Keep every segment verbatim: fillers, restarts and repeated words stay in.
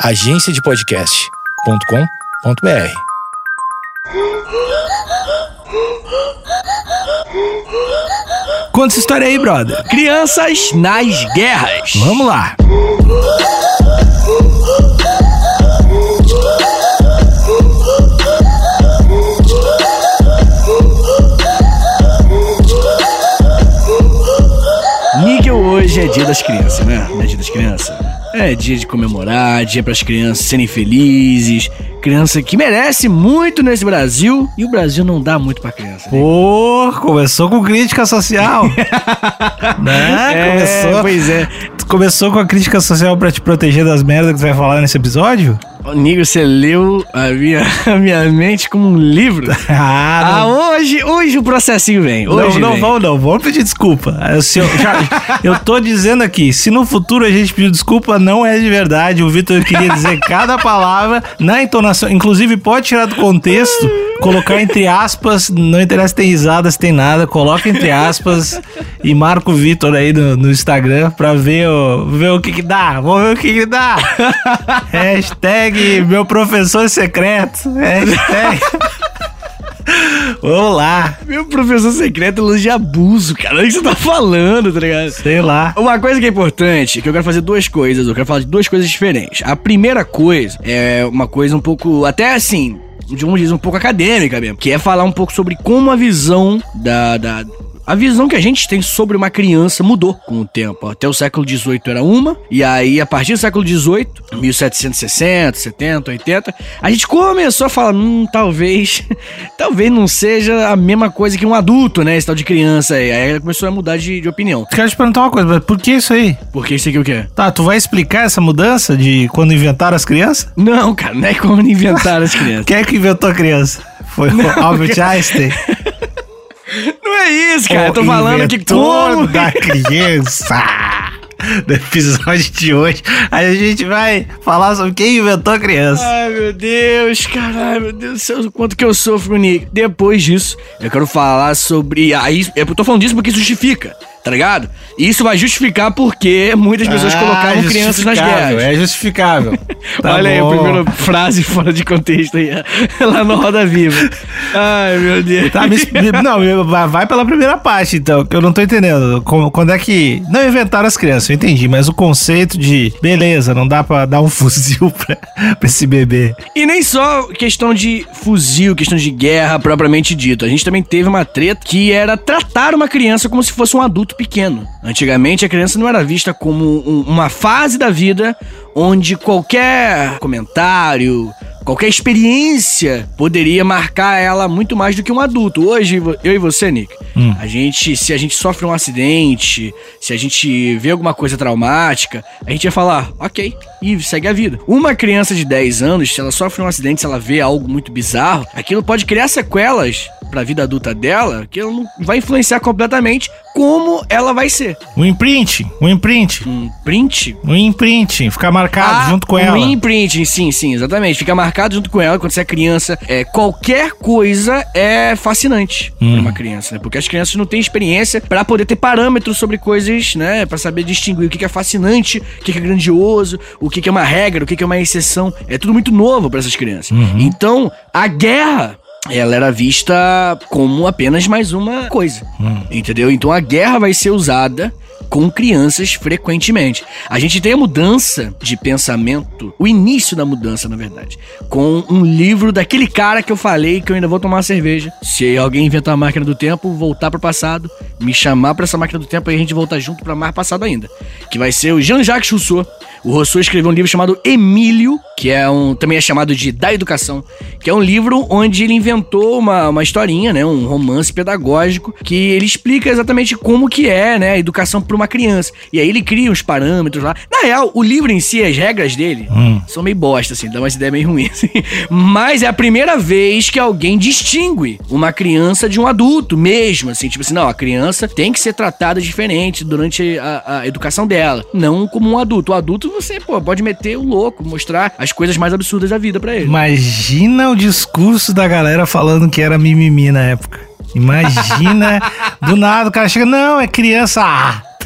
agência de podcast ponto com ponto b r. Conta essa história aí, brother. Crianças nas guerras. Vamos lá. Níquel, hoje é dia das crianças, né? Não é dia das crianças? É dia de comemorar, dia para as crianças serem felizes. Criança que merece muito nesse Brasil. E o Brasil não dá muito pra criança, né? Pô, começou com crítica social. Né? É, Começou. pois é. Tu começou com a crítica social pra te proteger das merdas que tu vai falar nesse episódio? Níquel, você leu a minha, a minha mente como um livro. Ah, Ah, hoje, hoje o processinho vem. Hoje não, não vem. vamos não, vamos pedir desculpa. Eu, se eu, já, eu tô dizendo aqui, se no futuro a gente pedir desculpa, não é de verdade. O Vitor queria dizer cada palavra na entonação, inclusive pode tirar do contexto, colocar entre aspas, não interessa se tem risada, se tem nada, coloca entre aspas e marca o Vitor aí no, no Instagram pra ver o, ver o que que dá, vamos ver o que que dá. Hashtag meu professor secreto, hashtag... Vamos lá. Meu professor secreto é lance de abuso, cara. O que você tá falando, tá ligado? Sei lá. Uma coisa que é importante, que eu quero fazer duas coisas. Eu quero falar de duas coisas diferentes. A primeira coisa é uma coisa um pouco, até assim, de um dizer um pouco acadêmica mesmo, que é falar um pouco sobre como a visão da... da A visão que a gente tem sobre uma criança mudou com o tempo. Até o século dezoito era uma, e aí a partir do século dezoito, mil setecentos e sessenta, setenta, oitenta, a gente começou a falar, hum, talvez, talvez não seja a mesma coisa que um adulto, né, esse tal de criança aí. Aí começou a mudar de, de opinião. Quero te perguntar uma coisa, mas por que isso aí? Porque isso aqui o quê? Tá, tu vai explicar essa mudança de quando inventaram as crianças? Não, cara, não é como inventaram as crianças. Quem é que inventou a criança? Foi o Albert Einstein? Não é isso, cara. Eu tô O falando que inventor como... da criança. Do episódio de hoje, aí a gente vai falar sobre quem inventou a criança. Ai, meu Deus, caralho, meu Deus do céu, o quanto que eu sofro, Nick. Depois disso, eu quero falar sobre... Aí, eu tô falando disso porque isso justifica, tá ligado? Isso vai justificar porque muitas pessoas Ah, colocavam crianças nas justificável, guerras. É justificável. Tá Olha aí, a bom. primeira frase fora de contexto aí, lá no Roda Viva. Ai, meu Deus. Tá, me, me- não, me- vai vai pela primeira parte, então, que eu não tô entendendo. Como- Quando é que... Não inventaram as crianças, eu entendi, mas o conceito de... Beleza, não dá pra dar um fuzil pra, pra esse bebê. E nem só questão de fuzil, questão de guerra propriamente dito. A gente também teve uma treta que era tratar uma criança como se fosse um adulto pequeno. Antigamente, a criança não era vista como um- uma fase da vida onde qualquer comentário, qualquer experiência poderia marcar ela muito mais do que um adulto. Hoje, eu e você, Nick, Hum. a gente, se a gente sofre um acidente, se a gente vê alguma coisa traumática, a gente vai falar, ok, e segue a vida. Uma criança de dez anos, se ela sofre um acidente, se ela vê algo muito bizarro, aquilo pode criar sequelas pra vida adulta dela, que ela não vai influenciar completamente como ela vai ser. Um imprint, um imprint, Um print... um imprint, ficar marcado junto com ela. Um imprinting, sim, sim, exatamente. Fica marcado junto com ela quando você é criança. É, qualquer coisa é fascinante Hum. pra uma criança, né? Porque as crianças não têm experiência pra poder ter parâmetros sobre coisas, né? Pra saber distinguir o que que é fascinante, o que que é grandioso, o que que é uma regra, o que que é uma exceção. É tudo muito novo pra essas crianças. Uhum. Então, a guerra... ela era vista como apenas mais uma coisa, Hum. entendeu? Então a guerra vai ser usada com crianças frequentemente. A gente tem a mudança de pensamento, o início da mudança, na verdade, com um livro daquele cara que eu falei que eu ainda vou tomar uma cerveja. Se alguém inventar a máquina do tempo, voltar pro passado, me chamar pra essa máquina do tempo e a gente voltar junto pra mais passado ainda. Que vai ser o Jean-Jacques Rousseau. O Rousseau escreveu um livro chamado Emílio, que é um, também é chamado de Da Educação, que é um livro onde ele inventou uma, uma historinha, né, um romance pedagógico, que ele explica exatamente como que é, né, a educação para uma criança. E aí ele cria uns parâmetros lá. Na real, o livro em si, as regras dele, Hum. são meio bosta, assim, dá umas ideias meio ruins, assim. Mas é a primeira vez que alguém distingue uma criança de um adulto mesmo, assim, tipo assim, não, a criança tem que ser tratada diferente durante a, a educação dela, não como um adulto. O adulto, você, pô, pode meter o louco, mostrar as coisas mais absurdas da vida pra ele. Imagina o discurso da galera falando que era mimimi na época. Imagina, do nada o cara chega, não, é criança, ah, tá.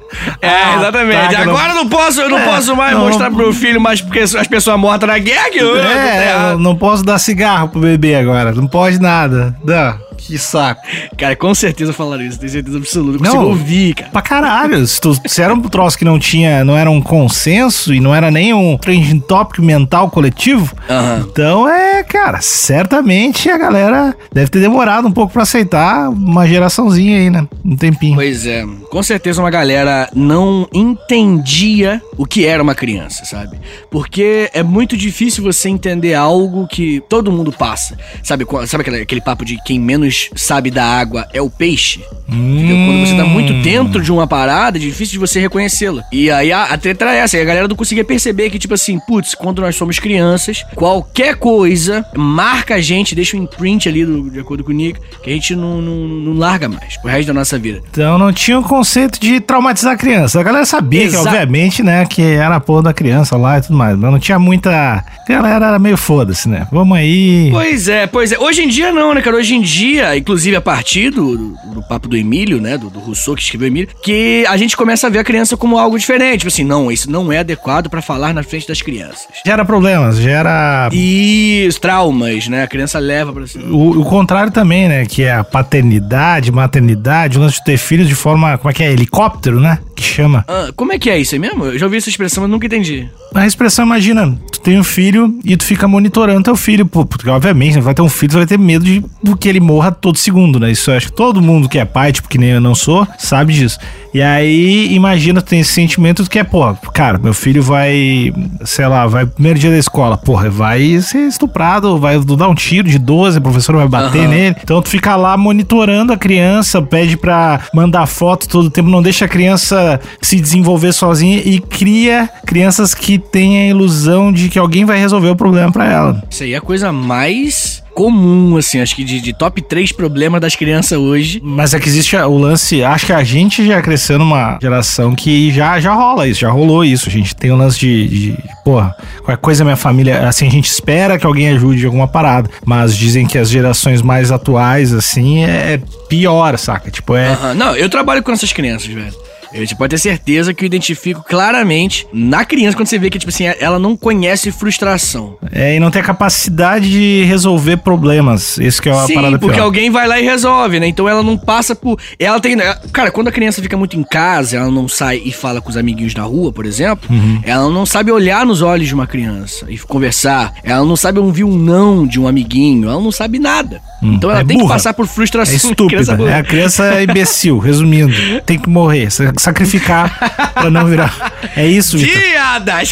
É, Ah, exatamente. tá, Agora eu não posso, eu não É, posso mais não, mostrar não- pro meu filho, mas porque as pessoas mortas na guerra que eu, eu tô É, errado. eu não posso dar cigarro pro bebê agora. Não pode nada. Não, que saco. Cara, com certeza falaram isso, tenho certeza absoluta. Eu Não. consigo ouvir, cara. Pra caralho. Se, tu, se era um troço que não tinha, não era um consenso e não era nem um trending topic mental coletivo, Aham. então é, cara, certamente a galera deve ter demorado um pouco pra aceitar uma geraçãozinha aí, né? Um tempinho. Pois é, com certeza uma galera não entendia o que era uma criança, sabe? Porque é muito difícil você entender algo que todo mundo passa. Sabe, qu- sabe aquele, aquele papo de quem menos sabe da água é o peixe? Entendeu? Quando você tá muito dentro de uma parada, é difícil de você reconhecê-la. E aí a, a treta era essa, e a galera não conseguia perceber que, tipo assim, putz, quando nós somos crianças, qualquer coisa marca a gente, deixa um imprint ali, do, de acordo com o Nick, que a gente não, não, não larga mais pro resto da nossa vida. Então não tinha o conceito de traumatizar a criança. A galera sabia Exa- que, obviamente, né, que era a porra da criança lá e tudo mais. Mas não tinha muita. A galera era meio foda-se, né? Vamos aí. Pois é, pois é. Hoje em dia não, né, cara? Hoje em dia, inclusive a partir do, do, do papo do Emílio, né, do, do Rousseau que escreveu o Emílio, que a gente começa a ver a criança como algo diferente. Tipo assim, não, isso não é adequado pra falar na frente das crianças. Gera problemas, gera. E os traumas, né? A criança leva pra cima. O, o contrário também, né? Que é a paternidade, maternidade, o lance de ter filhos de forma. Como é que é? Helicóptero, né? Que chama. Ah, como é que é isso aí mesmo? Eu já ouvi essa expressão, mas nunca entendi. A expressão, imagina, tu tem um filho e tu fica monitorando teu filho, pô, porque obviamente, né, vai ter um filho, tu vai ter medo de do que ele morra todo segundo, né? Isso eu acho que todo mundo que é pai, tipo, que nem eu não sou, sabe disso. E aí, imagina, tu tem esse sentimento de que é, pô, cara, meu filho vai, sei lá, vai primeiro dia da escola, porra, vai ser estuprado, vai dar um tiro de doze, a professora vai bater Aham. nele. Então tu fica lá monitorando a criança, pede pra mandar foto todo o tempo, não deixa a criança se desenvolver sozinha e cria crianças que têm a ilusão de que alguém vai resolver o problema pra ela. Isso aí é a coisa mais comum, assim, acho que de, de top três problemas das crianças hoje. Mas é que existe o lance, acho que a gente já cresceu numa geração que já, já rola isso, já rolou isso. A gente tem o lance de, de, porra, qualquer coisa minha família, assim, a gente espera que alguém ajude de alguma parada. Mas dizem que as gerações mais atuais, assim, é pior, saca? Tipo, é... Aham. Não, eu trabalho com essas crianças, velho. A gente pode ter certeza que eu identifico claramente na criança quando você vê que, tipo assim, ela não conhece frustração. É, e não tem a capacidade de resolver problemas. Isso que é uma Sim, parada porque pior. alguém vai lá e resolve, né? Então ela não passa por... Ela tem... Cara, quando a criança fica muito em casa, ela não sai e fala com os amiguinhos na rua, por exemplo, Uhum. ela não sabe olhar nos olhos de uma criança e conversar. Ela não sabe ouvir um não de um amiguinho. Ela não sabe nada. Hum, então ela é tem burra. que passar por frustração. É estúpida, Criança burra. é a criança imbecil, resumindo. Tem que morrer, sa- sacrificar pra não virar. É isso, Vitor. Dia das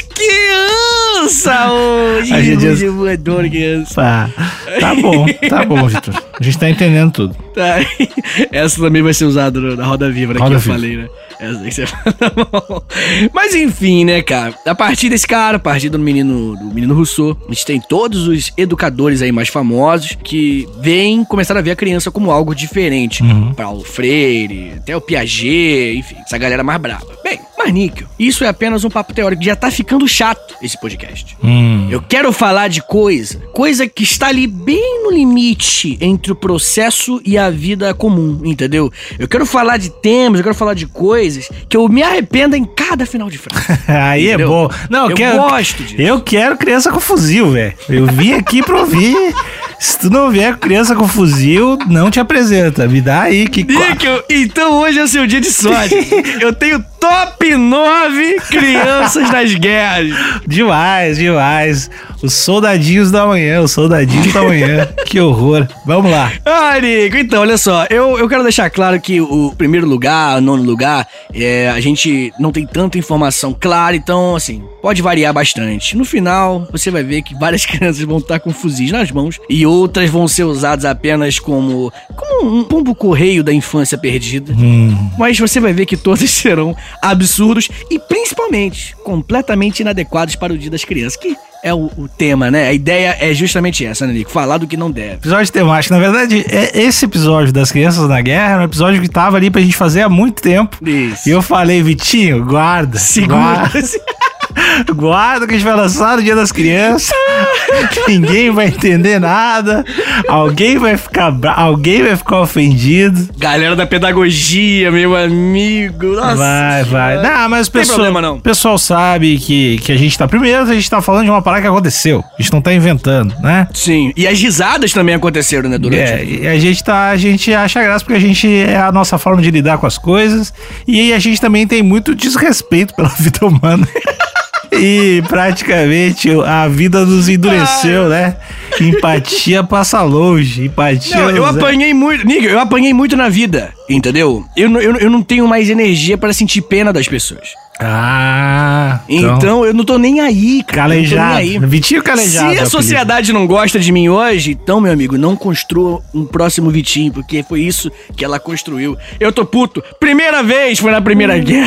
crianças hoje! A gente- Hoje eu adoro criança. Tá, tá bom, tá bom, Vitor. A gente tá entendendo tudo. Tá. Essa também vai ser usada no- na Roda Viva, né? Roda que eu Viva. falei, né? Essa aí que você fala. Mas enfim, né, cara? A partir desse cara, a partir do menino, do menino Rousseau, a gente tem todos os educadores aí mais famosos que vêm começar a ver a criança como algo diferente. Uhum. Paulo Freire, até o Piaget, enfim, essa galera mais brava. Bem, mas Níquel, isso é apenas um papo teórico. Já tá ficando chato esse podcast. Hum. Eu quero falar de coisa, coisa que está ali bem no limite entre o processo e a vida comum, entendeu? Eu quero falar de temas, eu quero falar de coisas que eu me arrependo em cada final de frase. Aí Entendeu? é bom. Não, Eu quero, gosto disso. Eu quero criança com fuzil, velho. Eu vim aqui pra ouvir. Se tu não vier com criança com fuzil, não te apresenta. Me dá aí que. Níquel, então hoje é o seu dia de sorte. Eu tenho top nove crianças das guerras. Demais, demais. Os soldadinhos da manhã, os soldadinhos da manhã. Que horror. Vamos lá. Ah, Nico, então, olha só, eu, eu quero deixar claro que o primeiro lugar, o nono lugar, é, a gente não tem tanta informação clara, então, assim, pode variar bastante. No final, você vai ver que várias crianças vão estar com fuzis nas mãos e outras vão ser usadas apenas como, como um pombo correio da infância perdida. Hum. Mas você vai ver que todos serão absurdos e, principalmente, completamente inadequados para o Dia das Crianças, que é o, o tema, né? A ideia é justamente essa, né, Nico? Falar do que não deve. Episódio temático. Na verdade, é- esse episódio das crianças na guerra era um episódio que tava ali pra gente fazer há muito tempo. Isso. E eu falei, Vitinho, guarda. Segura. guarda. Guarda que a gente vai lançar no Dia das Crianças. Ninguém vai entender nada. Alguém vai ficar bra... Alguém vai ficar ofendido. Galera da pedagogia, meu amigo. Nossa, vai, vai. Não, mas o pessoal, problema, não. pessoal sabe que, que a gente tá... Primeiro, a gente tá falando de uma parada que aconteceu. A gente não tá inventando, né? Sim. E as risadas também aconteceram, né, durante É, e a gente tá... A gente acha graça porque a gente... É a nossa forma de lidar com as coisas. E a gente também tem muito desrespeito pela vida humana. E praticamente a vida nos endureceu, né? Empatia passa longe. Empatia. Não, eu nos- apanhei muito. Niga, eu apanhei muito na vida, entendeu? Eu, não- eu, eu não tenho mais energia pra sentir pena das pessoas. Ah, então... Então eu não tô nem aí, cara. Eu não tô Calejado. nem aí. Vitinho calejado. Se é a o sociedade não gosta de mim hoje, então, meu amigo, não construa um próximo Vitinho, porque foi isso que ela construiu. Eu tô puto. Primeira vez foi na Primeira Guerra.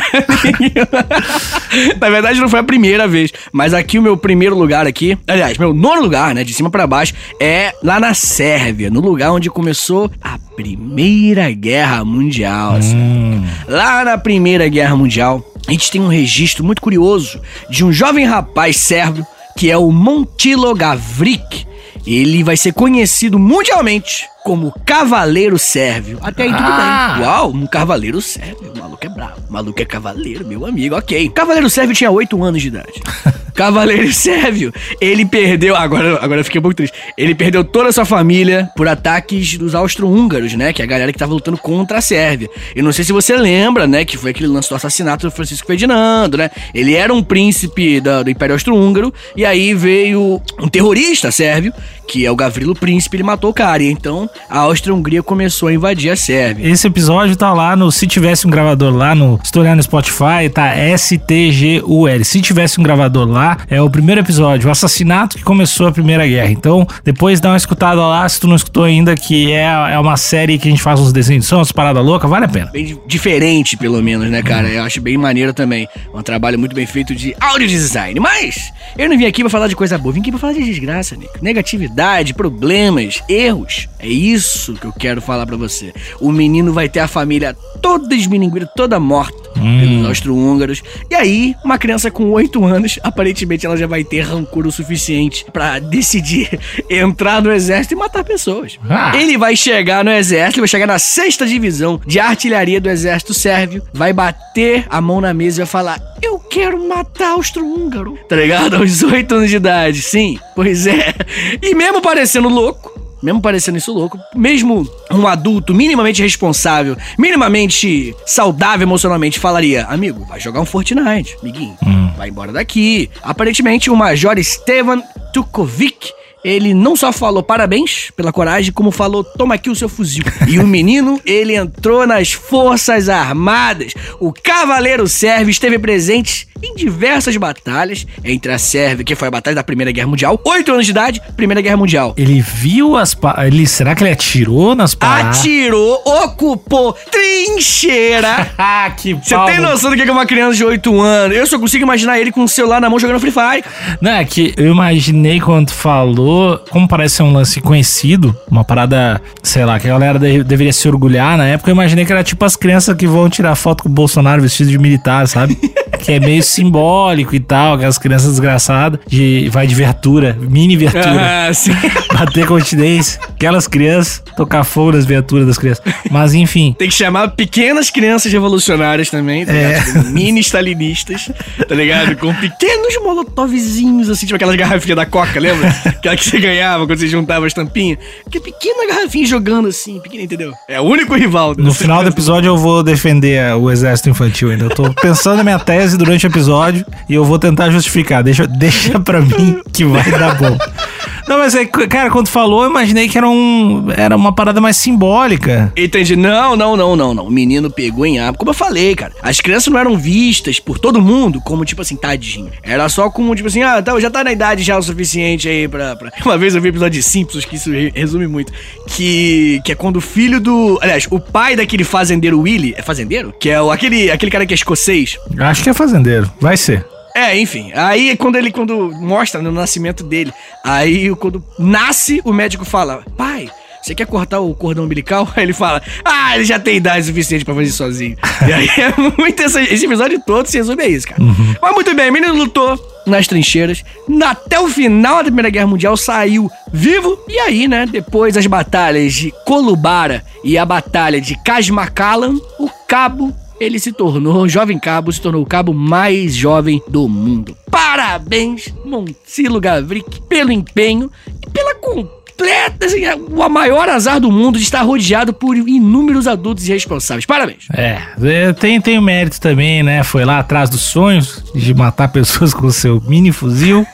Na verdade, não foi a primeira vez. Mas aqui, o meu primeiro lugar aqui, aliás, meu nono lugar, né, de cima pra baixo, é lá na Sérvia, no lugar onde começou a Primeira Guerra Mundial. assim. Hum. Lá na Primeira Guerra Mundial, a gente tem um registro muito curioso de um jovem rapaz sérvio que é o Montilo Gavric. Ele vai ser conhecido mundialmente como Cavaleiro Sérvio. Até aí tudo Ah. bem. Uau, um Cavaleiro Sérvio. O maluco é bravo. O maluco é cavaleiro, meu amigo. Ok. Cavaleiro Sérvio tinha oito anos de idade. Cavaleiro Sérvio, ele perdeu... Agora, agora eu fiquei um pouco triste. Ele perdeu toda a sua família por ataques dos austro-húngaros, né? Que é a galera que tava lutando contra a Sérvia. Eu não sei se você lembra, né? Que foi aquele lance do assassinato do Francisco Ferdinando, né? Ele era um príncipe da- do Império Austro-Húngaro. E aí veio um terrorista sérvio, que é o Gavrilo Príncipe, ele matou o cara. E então a Áustria-Hungria começou a invadir a Sérvia. Esse episódio tá lá no... Se tivesse um gravador lá no... Se tu olhar no Spotify, tá S T G U L. Se tivesse um gravador lá, é o primeiro episódio. O assassinato que começou a Primeira Guerra. Então, depois dá uma escutada lá, se tu não escutou ainda, que é, é uma série que a gente faz uns desenhos de som, umas paradas loucas, vale a pena. Bem di- diferente, pelo menos, né, cara? Eu acho bem maneiro também. Um trabalho muito bem feito de audio design. Mas eu não vim aqui pra falar de coisa boa. Vim aqui pra falar de desgraça, Nico. Negatividade, problemas, erros. É isso que eu quero falar pra você. O menino vai ter a família toda esmininguida, toda morta Hum. pelos austro-húngaros. E aí, uma criança com oito anos, aparentemente ela já vai ter rancor o suficiente pra decidir entrar no exército e matar pessoas. Ah. Ele vai chegar no exército, vai chegar na sexta divisão de artilharia do exército sérvio, vai bater a mão na mesa e vai falar: eu quero matar austro-húngaro. Tá ligado? Aos oito anos de idade, sim. Pois é. E mesmo parecendo louco, mesmo parecendo isso louco, mesmo um adulto minimamente responsável, minimamente saudável emocionalmente, falaria: amigo, vai jogar um Fortnite, amiguinho, vai embora daqui. Aparentemente, o Major Stevan Tukovic, ele não só falou parabéns pela coragem, como falou: toma aqui o seu fuzil. E o menino, ele entrou nas Forças Armadas. O Cavaleiro Sérvio esteve presente em diversas batalhas entre a Sérvia, que foi a batalha da Primeira Guerra Mundial, oito anos de idade, Primeira Guerra Mundial. Ele viu as... Pa... Ele... Será que ele atirou nas paradas? Atirou, ocupou trincheira. Ah, que Você pau. tem noção do que é uma criança de oito anos? Eu só consigo imaginar ele com o celular na mão jogando Free Fire. Não, é que eu imaginei quando tu falou, como parece ser um lance conhecido, uma parada, sei lá, que a galera de- deveria se orgulhar na época, eu imaginei que era tipo as crianças que vão tirar foto com o Bolsonaro vestido de militar, sabe? Que é meio simbólico e tal, aquelas crianças desgraçadas, de, vai de viatura, mini viatura, Ah, sim. bater continência, aquelas crianças, tocar fogo nas viaturas das crianças. Mas enfim, Tem que chamar pequenas crianças revolucionárias também, tá ligado? É. Tipo, mini stalinistas, tá ligado? Com pequenos molotovzinhos, assim, tipo aquelas garrafinhas da Coca, lembra? Aquela que você ganhava quando você juntava as tampinhas. Que pequena garrafinha jogando assim, pequena, entendeu? É o único rival. no final do episódio eu vou defender o exército infantil ainda. Eu tô pensando na minha tese durante o episódio e eu vou tentar justificar. Deixa, deixa pra mim que vai dar bom. Não, mas é, cara, quando falou, eu imaginei que era, um, era uma parada mais simbólica. Entendi. Não, não, não, não, não. O menino pegou em aba. Como eu falei, cara, as crianças não eram vistas por todo mundo como, tipo assim, tadinho. Era só como, tipo assim, ah, tá, já tá na idade já o suficiente aí pra... pra... Uma vez eu vi um episódio de Simpsons, que isso re- resume muito, que, que é quando o filho do... Aliás, o pai daquele fazendeiro Willy... É fazendeiro? Que é o, aquele, aquele cara que é escocês. Acho que é fazendeiro. Vai ser. É, enfim. Aí quando ele, quando mostra no nascimento dele, aí quando nasce, o médico fala: pai, você quer cortar o cordão umbilical? Aí ele fala, ah, ele já tem idade suficiente pra fazer isso sozinho. E aí é muito essa, esse episódio todo se resume a isso, cara. Uhum. Mas muito bem, o menino lutou nas trincheiras, até o final da Primeira Guerra Mundial saiu vivo. E aí, né, depois das batalhas de Kolubara e a batalha de Casmakalan, o cabo, ele se tornou, o jovem cabo, se tornou o cabo mais jovem do mundo. Parabéns, Monsilo Gavric, pelo empenho e pela completa, assim, o maior azar do mundo de estar rodeado por inúmeros adultos irresponsáveis. Parabéns. É, tem, tem o mérito também, né? Foi lá atrás dos sonhos de matar pessoas com o seu mini fuzil.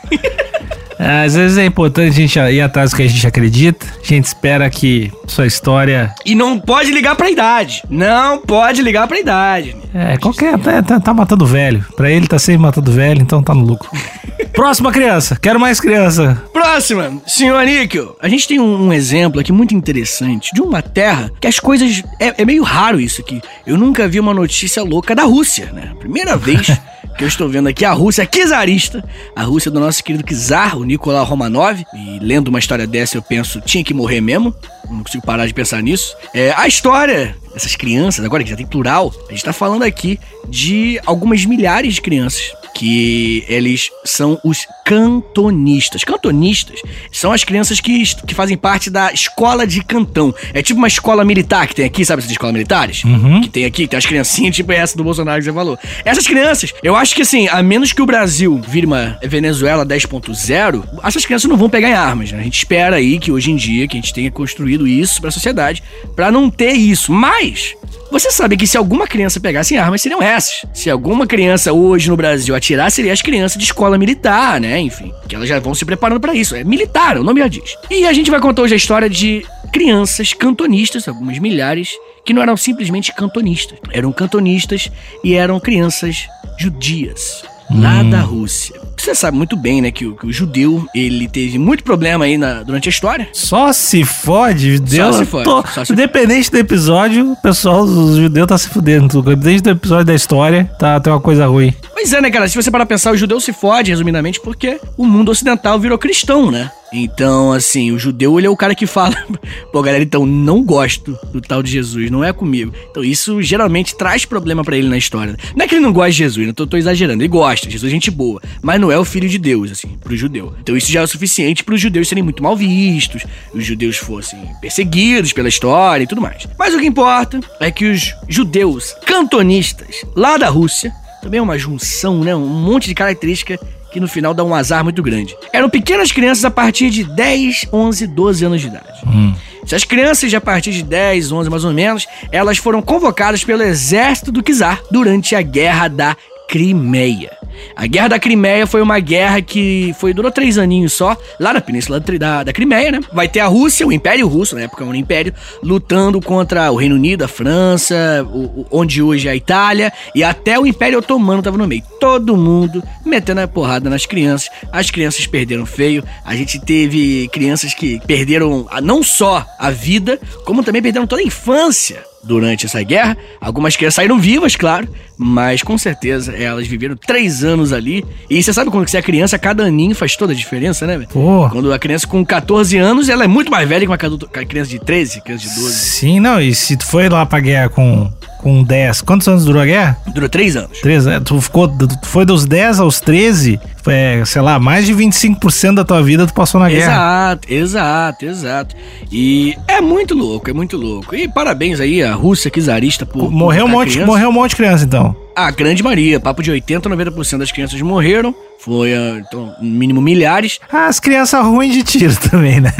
Às vezes é importante a gente ir atrás do que a gente acredita. A gente espera que sua história... E não pode ligar pra idade. Não pode ligar pra idade. É, qualquer... Tá, tá, tá matando velho. Pra ele tá sempre matando velho, então tá no lucro. Próxima criança. Quero mais criança. Próxima. Senhor Níquel. A gente tem um, um exemplo aqui muito interessante de uma terra que as coisas... É, é meio raro isso aqui. Eu nunca vi uma notícia louca da Rússia, né? Primeira vez... que eu estou vendo aqui a Rússia czarista, a Rússia do nosso querido czar, o Nicolau Romanov, e lendo uma história dessa eu penso, tinha que morrer mesmo, não consigo parar de pensar nisso. É, a história dessas crianças, agora que já tem plural, a gente tá falando aqui de algumas milhares de crianças, que eles são os cantonistas. Cantonistas são as crianças que, que fazem parte da escola de cantão. É tipo uma escola militar que tem aqui, sabe essas escolas militares? Uhum. Que tem aqui, tem as criancinhas tipo essa do Bolsonaro que você falou. Essas crianças, eu acho que assim, a menos que o Brasil vire uma Venezuela dez ponto zero, essas crianças não vão pegar em armas, né? A gente espera aí que hoje em dia, que a gente tenha construído isso pra sociedade, pra não ter isso. Mas... você sabe que se alguma criança pegasse em armas, seriam essas. Se alguma criança hoje no Brasil atirar, seriam as crianças de escola militar, né? Enfim, que elas já vão se preparando pra isso. É militar, o nome já diz. E a gente vai contar hoje a história de crianças cantonistas, algumas milhares, que não eram simplesmente cantonistas. Eram cantonistas e eram crianças judias. Lá hum. da Rússia. Você sabe muito bem, né, que o, que o judeu, ele teve muito problema aí na, durante a história. Só se fode, judeu. Só se fode. Tô, só se independente fode. do episódio, o pessoal, os judeus tá se fudendo. Independente do episódio da história, tá, tem uma coisa ruim. Pois é, né, cara? Se você parar pra pensar, o judeu se fode, resumidamente, porque o mundo ocidental virou cristão, né? Então, assim, o judeu, ele é o cara que fala, pô, galera, então, não gosto do tal de Jesus, não é comigo. Então, isso geralmente traz problema pra ele na história. Não é que ele não gosta de Jesus, não tô, tô exagerando, ele gosta, Jesus é gente boa, mas não é o filho de Deus, assim, pro judeu. Então, isso já é o suficiente pros judeus serem muito mal vistos, os judeus fossem perseguidos pela história e tudo mais. Mas o que importa é que os judeus cantonistas lá da Rússia, também é uma junção, né, um monte de característica que no final dá um azar muito grande. Eram pequenas crianças a partir de dez, onze, doze anos de idade. Hum. Essas crianças de a partir de dez, onze mais ou menos, elas foram convocadas pelo exército do czar durante a Guerra da Crimeia. A Guerra da Crimeia foi uma guerra que foi, durou três aninhos só, lá na Península da, da Crimeia, né? Vai ter a Rússia, o Império Russo, na época era um império, lutando contra o Reino Unido, a França, o, o, onde hoje é a Itália, e até o Império Otomano tava no meio. Todo mundo metendo a porrada nas crianças. As crianças perderam feio. A gente teve crianças que perderam não só a vida, como também perderam toda a infância durante essa guerra. Algumas crianças saíram vivas, claro, mas com certeza elas viveram três anos ali. E você sabe quando você é criança, cada aninho faz toda a diferença, né, velho? Quando a criança com catorze anos, ela é muito mais velha que uma criança de treze, criança de doze. Sim, não, e se tu foi lá pra guerra com, com dez, quantos anos durou a guerra? Durou três anos. três anos, tu ficou, tu foi dos dez aos treze, é, sei lá, mais de vinte e cinco por cento da tua vida tu passou na guerra. Exato, exato, exato. E é muito louco, é muito louco. E parabéns aí a Rússia czarista por... Morreu, por um monte, morreu um monte de criança, então. A grande maioria, papo de oitenta, noventa por cento das crianças morreram. Foi, então, no mínimo milhares. Ah, as crianças ruins de tiro também, né?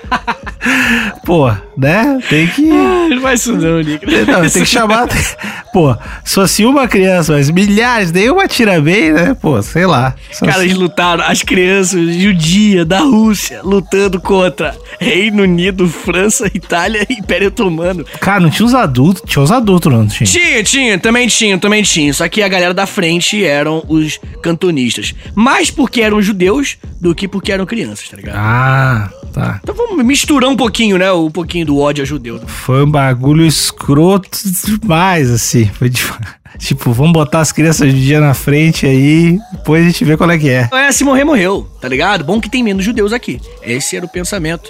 Pô, né? Tem que... Ah, não faz isso não, Nick. Não, tem que chamar... Pô, se fosse uma criança, mas milhares, nenhuma tira bem, né? Pô, sei lá. Cara, eles lutaram, as crianças judias da Rússia, lutando contra Reino Unido, França, Itália e Império Otomano. Cara, não tinha os adultos? Tinha os adultos, não tinha? Tinha, tinha, também tinha, também tinha. Só que a galera da frente eram os cantonistas. Mais porque eram judeus do que porque eram crianças, tá ligado? Ah, tá. Então vamos misturar um pouquinho, né? Um pouquinho do ódio a judeu. Foi um bagulho escroto demais, assim. Foi de... Tipo, vamos botar as crianças de dia na frente aí, depois a gente vê qual é que é. É, se morrer, morreu, tá ligado? Bom que tem menos judeus aqui. Esse era o pensamento.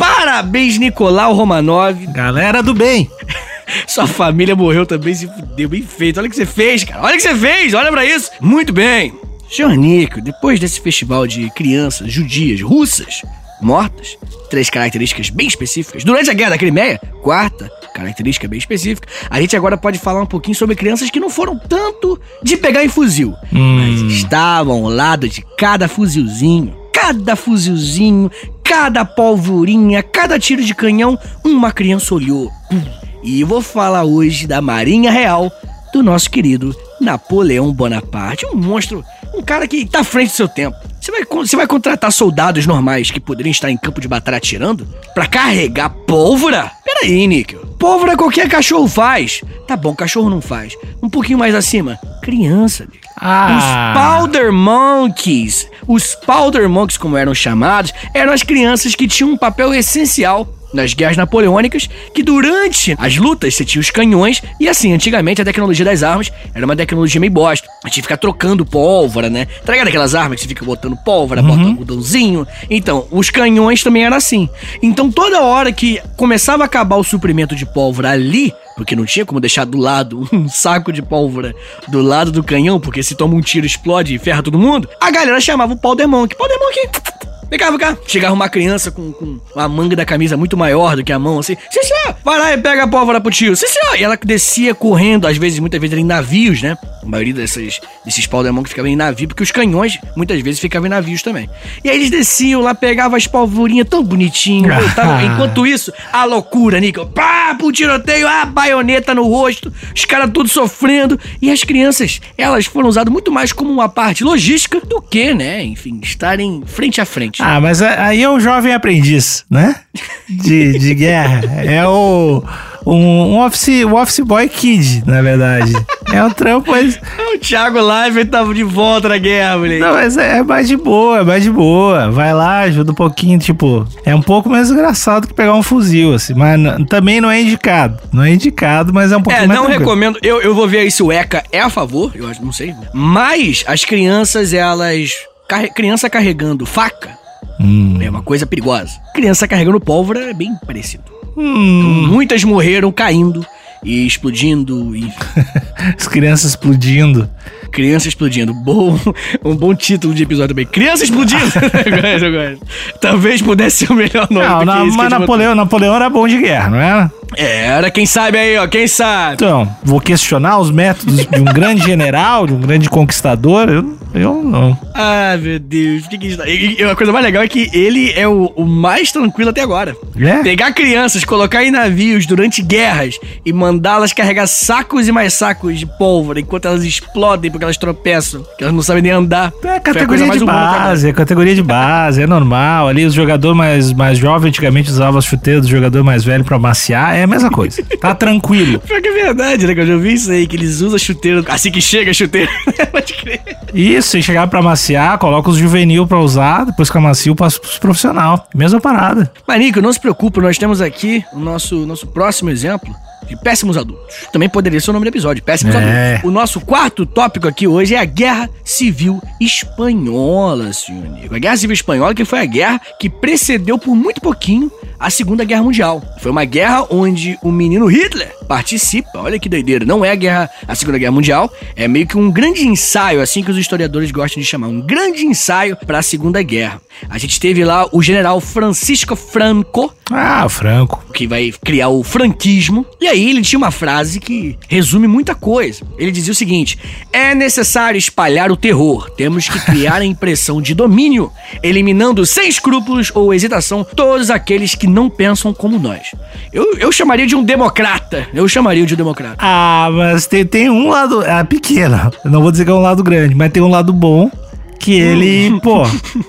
Parabéns, Nicolau Romanov. Galera do bem. Sua família morreu também, se fudeu, bem feito. Olha o que você fez, cara. Olha o que você fez, olha pra isso. Muito bem. senhor Nico, depois desse festival de crianças judias russas mortas, três características bem específicas, durante a Guerra da Crimeia, quarta característica bem específica, a gente agora pode falar um pouquinho sobre crianças que não foram tanto de pegar em fuzil, hum. mas estavam ao lado de cada fuzilzinho, cada fuzilzinho, cada polvorinha, cada tiro de canhão, uma criança olhou. E eu vou falar hoje da Marinha Real do nosso querido Napoleão Bonaparte, um monstro, um cara que tá à frente do seu tempo. Você vai, você vai contratar soldados normais que poderiam estar em campo de batalha atirando pra carregar pólvora? Peraí, Níquel. Pólvora qualquer cachorro faz. Tá bom, cachorro não faz. Um pouquinho mais acima, criança. Ah. Os Powder Monkeys. Os Powder Monkeys, como eram chamados, eram as crianças que tinham um papel essencial nas guerras napoleônicas, que durante as lutas você tinha os canhões, e assim, antigamente a tecnologia das armas era uma tecnologia meio bosta. A gente fica trocando pólvora, né? Tá ligado aquelas armas que você fica botando pólvora, uhum. bota um algodãozinho? Então, os canhões também eram assim. Então, toda hora que começava a acabar o suprimento de pólvora ali, porque não tinha como deixar do lado um saco de pólvora do lado do canhão, porque se toma um tiro explode e ferra todo mundo, a galera chamava o Powder Monkey. Powder Monkey... Vem cá, vem cá. Chegava uma criança com, com a manga da camisa muito maior do que a mão, assim. Sim, senhor. Vai lá e pega a pólvora pro tio. Sim, senhor. E ela descia correndo, às vezes, muitas vezes, em navios, né? A maioria desses, desses Powder-Monk ficavam em navio, porque os canhões, muitas vezes, ficavam em navios também. E aí eles desciam lá, pegavam as polvorinhas tão bonitinho. Voltavam. Enquanto isso, a loucura, Nico. Pá, pro tiroteio, a baioneta no rosto. Os caras todos sofrendo. E as crianças, elas foram usadas muito mais como uma parte logística do que, né? Enfim, estarem frente a frente. Ah, mas aí é o jovem aprendiz, né? De, de guerra. É o... Um, um office, um office boy kid, na verdade. É um trampo, mas... O Thiago Live tava de volta na guerra, moleque. Não, mas é, é mais de boa, é mais de boa. Vai lá, ajuda um pouquinho, tipo... É um pouco mais engraçado que pegar um fuzil, assim. Mas n- também não é indicado. Não é indicado, mas é um pouquinho é, mais não tranquilo. recomendo. Eu, eu vou ver aí se o ECA é a favor. Eu acho, não sei. Mas as crianças, elas... Carre- criança carregando faca hum. é uma coisa perigosa. Criança carregando pólvora é bem parecido. Hum. Então, muitas morreram caindo e explodindo. E... As crianças explodindo. Criança explodindo. Bom, um bom título de episódio também. Criança explodindo. eu gosto, eu gosto. Talvez pudesse ser o melhor nome. Não, na, mas Napoleão, Napoleão era bom de guerra, não era? Era, quem sabe aí, ó, quem sabe. Então, vou questionar os métodos de um grande general, de um grande conquistador. Eu, eu não. Ah, meu Deus. Que que isso... E a coisa mais legal é que ele é o, o mais tranquilo até agora. É? Pegar crianças, colocar em navios durante guerras e mandá-las carregar sacos e mais sacos de pólvora enquanto elas explodem porque elas tropeçam, que elas não sabem nem andar. É categoria de base, é categoria de base, é normal. Ali os jogadores mais, mais jovens antigamente usavam as chuteiras do jogador mais velho pra maciar, é a mesma coisa. Tá tranquilo. Pior que é verdade, né? Que eu já vi isso aí, que eles usam a chuteira assim que chega a chuteira. Pode crer. Isso, e chegar pra maciar, coloca os juvenil pra usar, depois que amacia, passa pros profissional. Mesma parada. Mas, Nico, não se preocupe, nós temos aqui o nosso, nosso próximo exemplo de péssimos adultos. Também poderia ser o nome do episódio, péssimos é. adultos. O nosso quarto tópico aqui hoje é a Guerra Civil Espanhola, senhor Nico. A Guerra Civil Espanhola, que foi a guerra que precedeu por muito pouquinho a Segunda Guerra Mundial. Foi uma guerra onde o menino Hitler participa. Olha que doideira. Não é a guerra, a Segunda Guerra Mundial, é meio que um grande ensaio, assim que os historiadores gostam de chamar, um grande ensaio para a Segunda Guerra. A gente teve lá o general Francisco Franco. Ah, o Franco. Que vai criar o franquismo. E aí ele tinha uma frase que resume muita coisa. Ele dizia o seguinte: é necessário espalhar o terror. Temos que criar a impressão de domínio, eliminando sem escrúpulos ou hesitação todos aqueles que não pensam como nós. Eu, eu chamaria de um democrata. Eu chamaria de um democrata. Ah, mas tem, tem um lado... É pequeno. Eu não vou dizer que é um lado grande, mas tem um lado bom que ele... Pô...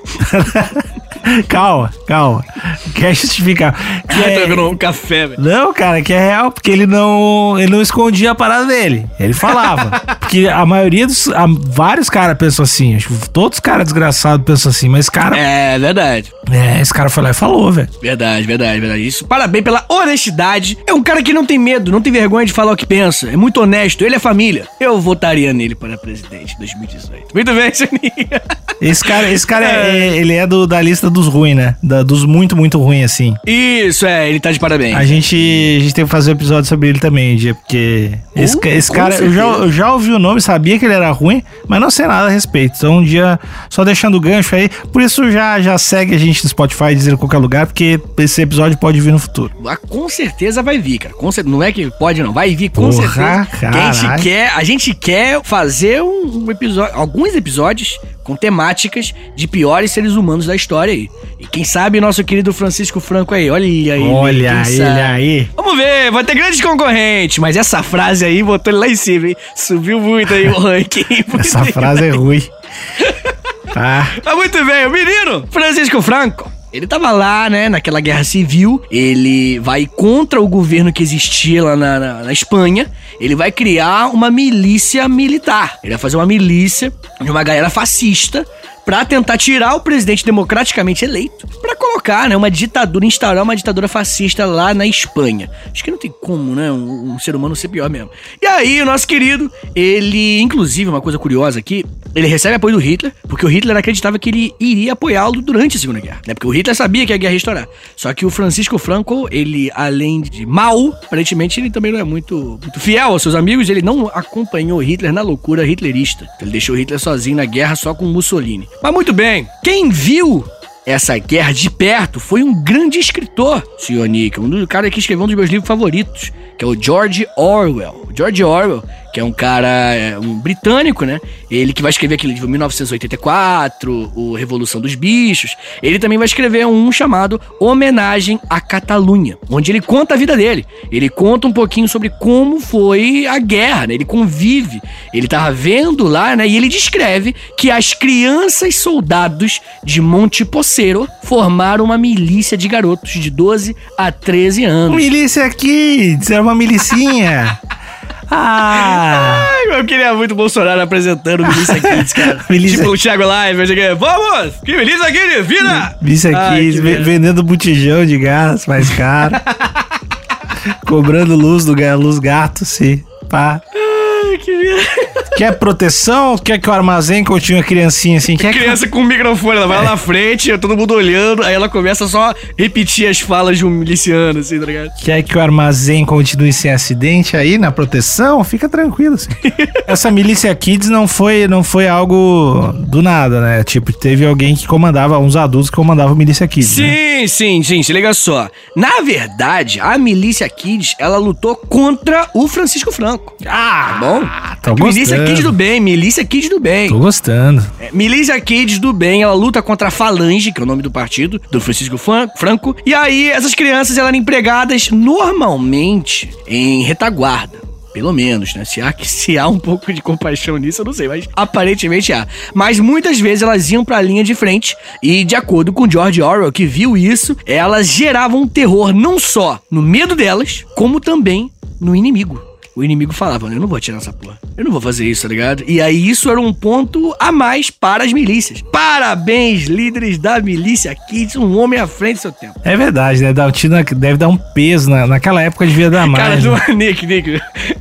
Calma, calma. Quer justificar. Que é... Tá vendo um café, velho. Não, cara, que é real, porque ele não, ele não escondia a parada dele. Ele falava. Porque a maioria dos... A, vários caras pensam assim. Acho que todos os caras desgraçados pensam assim, mas esse cara... É, verdade. É, esse cara foi lá e falou, velho. Verdade, verdade, verdade. Isso, parabéns pela honestidade. É um cara que não tem medo, não tem vergonha de falar o que pensa. É muito honesto, ele é família. Eu votaria nele para presidente em dois mil e dezoito. Muito bem, Juninho. Esse cara, esse cara é, é, ele é do, da lista dos ruins, né? Da, dos muito, muito ruins, assim. Isso, é, ele tá de parabéns. A gente, a gente tem que fazer um episódio sobre ele também, dia, porque esse, uh, esse cara, eu já, eu já ouvi o nome, sabia que ele era ruim, mas não sei nada a respeito. Então um dia, só deixando o gancho aí, por isso já, já segue a gente no Spotify, dizer em qualquer lugar, porque esse episódio pode vir no futuro. Ah, com certeza vai vir, cara. Com certeza, não é que pode não, vai vir com Porra, certeza. Caralho. A gente quer, a gente quer fazer um, um episódio, alguns episódios com temáticas de piores seres humanos da história aí. E quem sabe nosso querido Francisco Franco aí, olha aí. Olha ele aí. Vamos ver, vai ter grandes concorrentes, mas essa frase aí botou ele lá em cima, hein? Subiu muito aí o ranking. Essa frase é ruim. Tá. Mas muito bem, o menino Francisco Franco, ele tava lá, né, naquela guerra civil, ele vai contra o governo que existia lá na, na, na Espanha, ele vai criar uma milícia militar, ele vai fazer uma milícia de uma galera fascista pra tentar tirar o presidente democraticamente eleito, pra colocar, né, uma ditadura, instaurar uma ditadura fascista lá na Espanha. Acho que não tem como, né, um, um ser humano ser pior mesmo. E aí, o nosso querido, ele, inclusive, uma coisa curiosa aqui, ele recebe apoio do Hitler, porque o Hitler acreditava que ele iria apoiá-lo durante a Segunda Guerra, né, porque o Hitler sabia que a guerra ia estourar. Só que o Francisco Franco, ele, além de mau, aparentemente, ele também não é muito, muito fiel aos seus amigos, ele não acompanhou Hitler na loucura hitlerista. Ele deixou Hitler sozinho na guerra só com Mussolini. Mas muito bem, quem viu essa guerra de perto foi um grande escritor, senhor Nick, um dos caras que escreveu um dos meus livros favoritos, que é o George Orwell. O George Orwell, que é um cara, é, um britânico, né? Ele que vai escrever aquele livro mil novecentos e oitenta e quatro, o Revolução dos Bichos. Ele também vai escrever um chamado Homenagem à Catalunha, onde ele conta a vida dele. Ele conta um pouquinho sobre como foi a guerra, né? Ele convive, ele tava vendo lá, né? E ele descreve que as crianças soldados de Montepocero formaram uma milícia de garotos de doze a treze anos. Milícia Kids, era uma milicinha. Ah! Ai, eu queria muito o Bolsonaro apresentando o Milícia Kids, cara. Milícia... Tipo o Thiago Live, eu cheguei, vamos! Que Milícia Kids, vira! Milícia Kids, vendendo botijão de gás mais caro. Cobrando luz do luz gato, sim. Pá. Ai, que merda. Quer proteção? Quer que o armazém continue a criancinha assim? Quer criança que... com o microfone, ela vai é. lá na frente, todo mundo olhando, aí ela começa só a repetir as falas de um miliciano, assim, tá ligado? Quer que o armazém continue sem acidente aí na proteção? Fica tranquilo, assim. Essa Milícia Kids não foi, não foi algo do nada, né? Tipo, teve alguém que comandava, uns adultos que comandavam a Milícia Kids, Sim, né? sim, sim, se liga só. Na verdade, a Milícia Kids, ela lutou contra o Francisco Franco. Ah, tá bom? Tô gostando. Milícia Kids do bem, Milícia Kids do bem. Tô gostando. É, Milícia Kids do bem, ela luta contra a Falange, que é o nome do partido, do Francisco Franco. E aí, essas crianças, elas eram empregadas normalmente em retaguarda. Pelo menos, né? Se há, se há um pouco de compaixão nisso, eu não sei, mas aparentemente há. Mas muitas vezes elas iam pra linha de frente e, de acordo com George Orwell, que viu isso, elas geravam um terror não só no medo delas, como também no inimigo. O inimigo falava, eu não vou atirar nessa porra. Eu não vou fazer isso, tá ligado? E aí isso era um ponto a mais para as milícias. Parabéns, líderes da Milícia Kids, um homem à frente do seu tempo. É verdade, né? Dar um tiro na, deve dar um peso. Na, naquela época devia dar mais. Cara, né? não, Nick, Nick,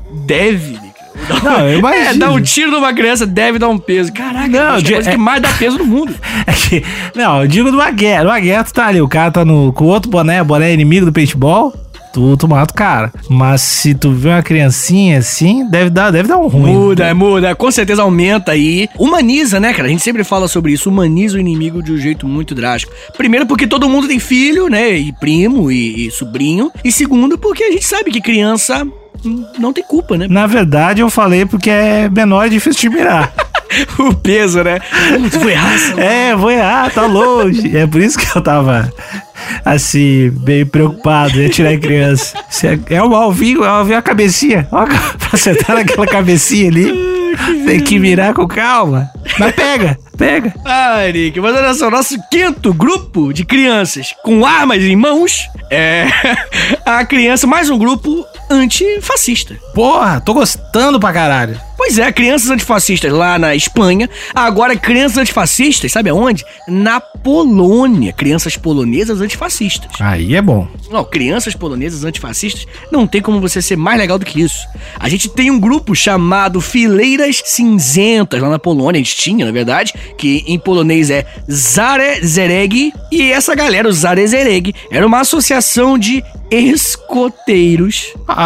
deve, Nick. Não, eu imagino. É, dar um tiro numa criança deve dar um peso. Caraca, não, é a coisa é, que mais dá peso no mundo. É que, não, eu digo numa guerra. Numa guerra tu tá ali, o cara tá no, com outro boné, boné inimigo do paintball. Tu, tu mata o cara. Mas se tu vê uma criancinha assim, deve dar, deve dar um ruim. Muda, né? muda. Com certeza aumenta aí. Humaniza, né, cara? A gente sempre fala sobre isso. Humaniza o inimigo de um jeito muito drástico. Primeiro porque todo mundo tem filho, né? E primo e, e sobrinho. E segundo porque a gente sabe que criança não tem culpa, né? Na verdade eu falei porque é menor e difícil de mirar. O peso, né? Putz, vou errar. É, vou errar, tá longe. É por isso que eu tava... assim, bem preocupado, ia tirar a criança. É um alvinho, é um alvinho, a cabecinha. Ó, pra acertar naquela cabecinha ali, tem que mirar com calma. Mas pega, pega. Ai, Nick, mas olha só, nosso quinto grupo de crianças com armas em mãos é a criança, mais um grupo antifascista. Porra, tô gostando pra caralho. Pois é, crianças antifascistas lá na Espanha. Agora, crianças antifascistas, sabe aonde? Na Polônia. Crianças polonesas antifascistas. Aí é bom. Não, crianças polonesas antifascistas, não tem como você ser mais legal do que isso. A gente tem um grupo chamado Fileiras Cinzentas lá na Polônia. A gente tinha, na verdade. que em polonês é Zarezereg, e essa galera, o Zarezereg, era uma associação de escoteiros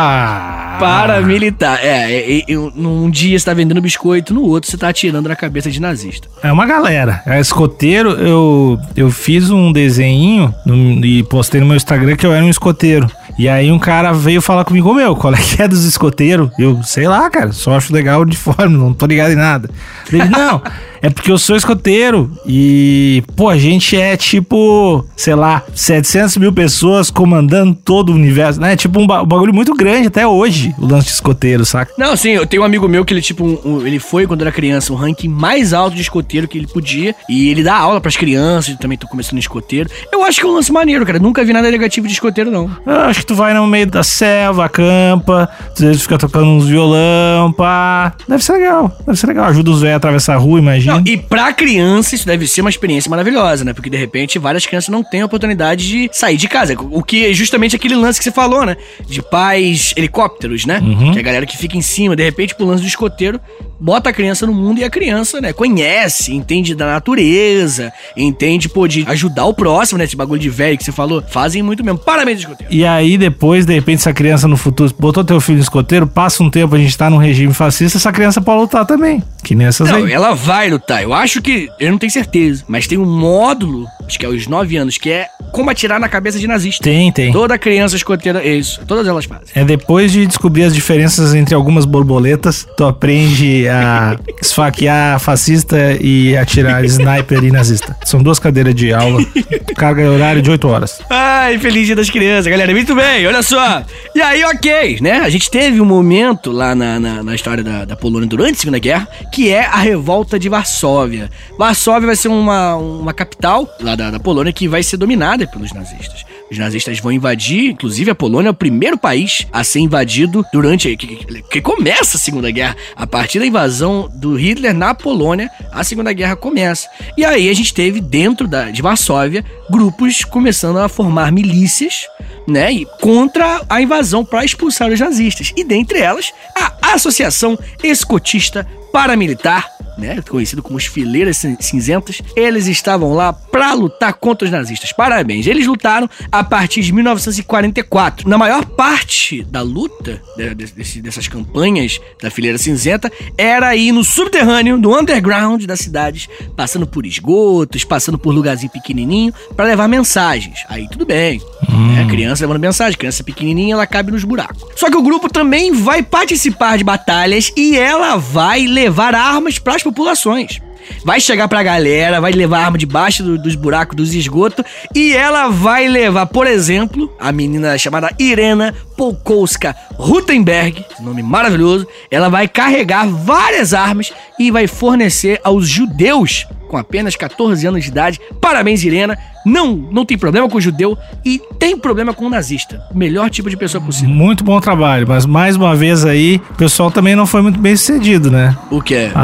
Ah. paramilitar. É, é, é, num dia você tá vendendo biscoito, no outro você tá atirando na cabeça de nazista. É uma galera. É escoteiro, eu, eu fiz um desenho no- e postei no meu Instagram que eu era um escoteiro. E aí um cara veio falar comigo, ô meu, qual é que é dos escoteiros? Eu, sei lá, cara, só acho legal o uniforme, não tô ligado em nada. Ele, não, é porque eu sou escoteiro e, pô, a gente é tipo, sei lá, setecentas mil pessoas comandando todo o universo, né? Tipo um, ba- um bagulho muito grande até hoje, o lance de escoteiro, saca? Não, sim, eu tenho um amigo meu que ele, tipo, um- um- ele foi quando era criança, um ranking mais alto de escoteiro que ele podia. E ele dá aula pras crianças, ele também tô começando em escoteiro. Eu acho que é um lance maneiro, cara. Nunca vi nada negativo de escoteiro, não. Eu acho que tu vai no meio da selva, acampa, às vezes fica tocando uns violão, pá. Deve ser legal, deve ser legal. Ajuda os velhos a atravessar a rua, imagina. Não, e pra criança isso deve ser uma experiência maravilhosa, né? Porque de repente várias crianças não têm a oportunidade de sair de casa. O que é justamente aquele lance que você falou, né? De pais helicópteros, né? Que é a galera que fica em cima, de repente, pro lance do escoteiro, bota a criança no mundo e a criança, né, conhece, entende da natureza, entende, pô, de ajudar o próximo, né? Esse bagulho de velho que você falou. Fazem muito mesmo. Parabéns, escoteiro. E aí depois, de repente, essa criança no futuro botou teu filho no escoteiro, passa um tempo, a gente tá num regime fascista, essa criança pode lutar também. Que nem essas Não, aí. ela vai lutar. Eu acho que. Eu não tenho certeza. Mas tem um módulo, acho que é aos nove anos, que é como atirar na cabeça de nazista. Tem, tem. Toda criança escoteira. É isso. Todas elas fazem. É depois de descobrir as diferenças entre algumas borboletas, tu aprende a esfaquear fascista e atirar sniper e nazista. São duas cadeiras de aula, carga horário de oito horas. Ai, feliz dia das crianças, galera. Muito bem, olha só. E aí, ok, né? A gente teve um momento lá na, na, na história da, da Polônia durante a Segunda Guerra, que é a revolta de Varsóvia. Varsóvia vai ser uma, uma capital lá da, da Polônia que vai ser dominada pelos nazistas. Os nazistas vão invadir, inclusive a Polônia é o primeiro país a ser invadido durante... Que, que, que começa a Segunda Guerra. A partir da invasão do Hitler na Polônia, a Segunda Guerra começa. E aí a gente teve dentro da, de Varsóvia grupos começando a formar milícias, né, e contra a invasão para expulsar os nazistas. E dentre elas, a Associação Escotista Paramilitar, né, conhecido como os Fileiras Cin- Cinzentas. Eles estavam lá pra lutar contra os nazistas. Parabéns. Eles lutaram a partir de mil novecentos e quarenta e quatro. Na maior parte da luta, de- de- desse- dessas campanhas da Fileira Cinzenta, era aí no subterrâneo, no underground das cidades, passando por esgotos, passando por lugarzinho pequenininho, pra levar mensagens. Aí tudo bem. Né, criança levando mensagem. Criança pequenininha, ela cabe nos buracos. Só que o grupo também vai participar de batalhas e ela vai levar armas pras populações. Vai chegar pra galera, vai levar arma debaixo do- dos buracos, dos esgotos, e ela vai levar, por exemplo, a menina chamada Irena Polkowska Rutenberg, nome maravilhoso. Ela vai carregar várias armas e vai fornecer aos judeus com apenas catorze anos de idade. Parabéns, Irena. Não, não tem problema com o judeu e tem problema com o nazista. O melhor tipo de pessoa possível. Muito bom trabalho, mas mais uma vez aí, o pessoal também não foi muito bem sucedido, né? O que é?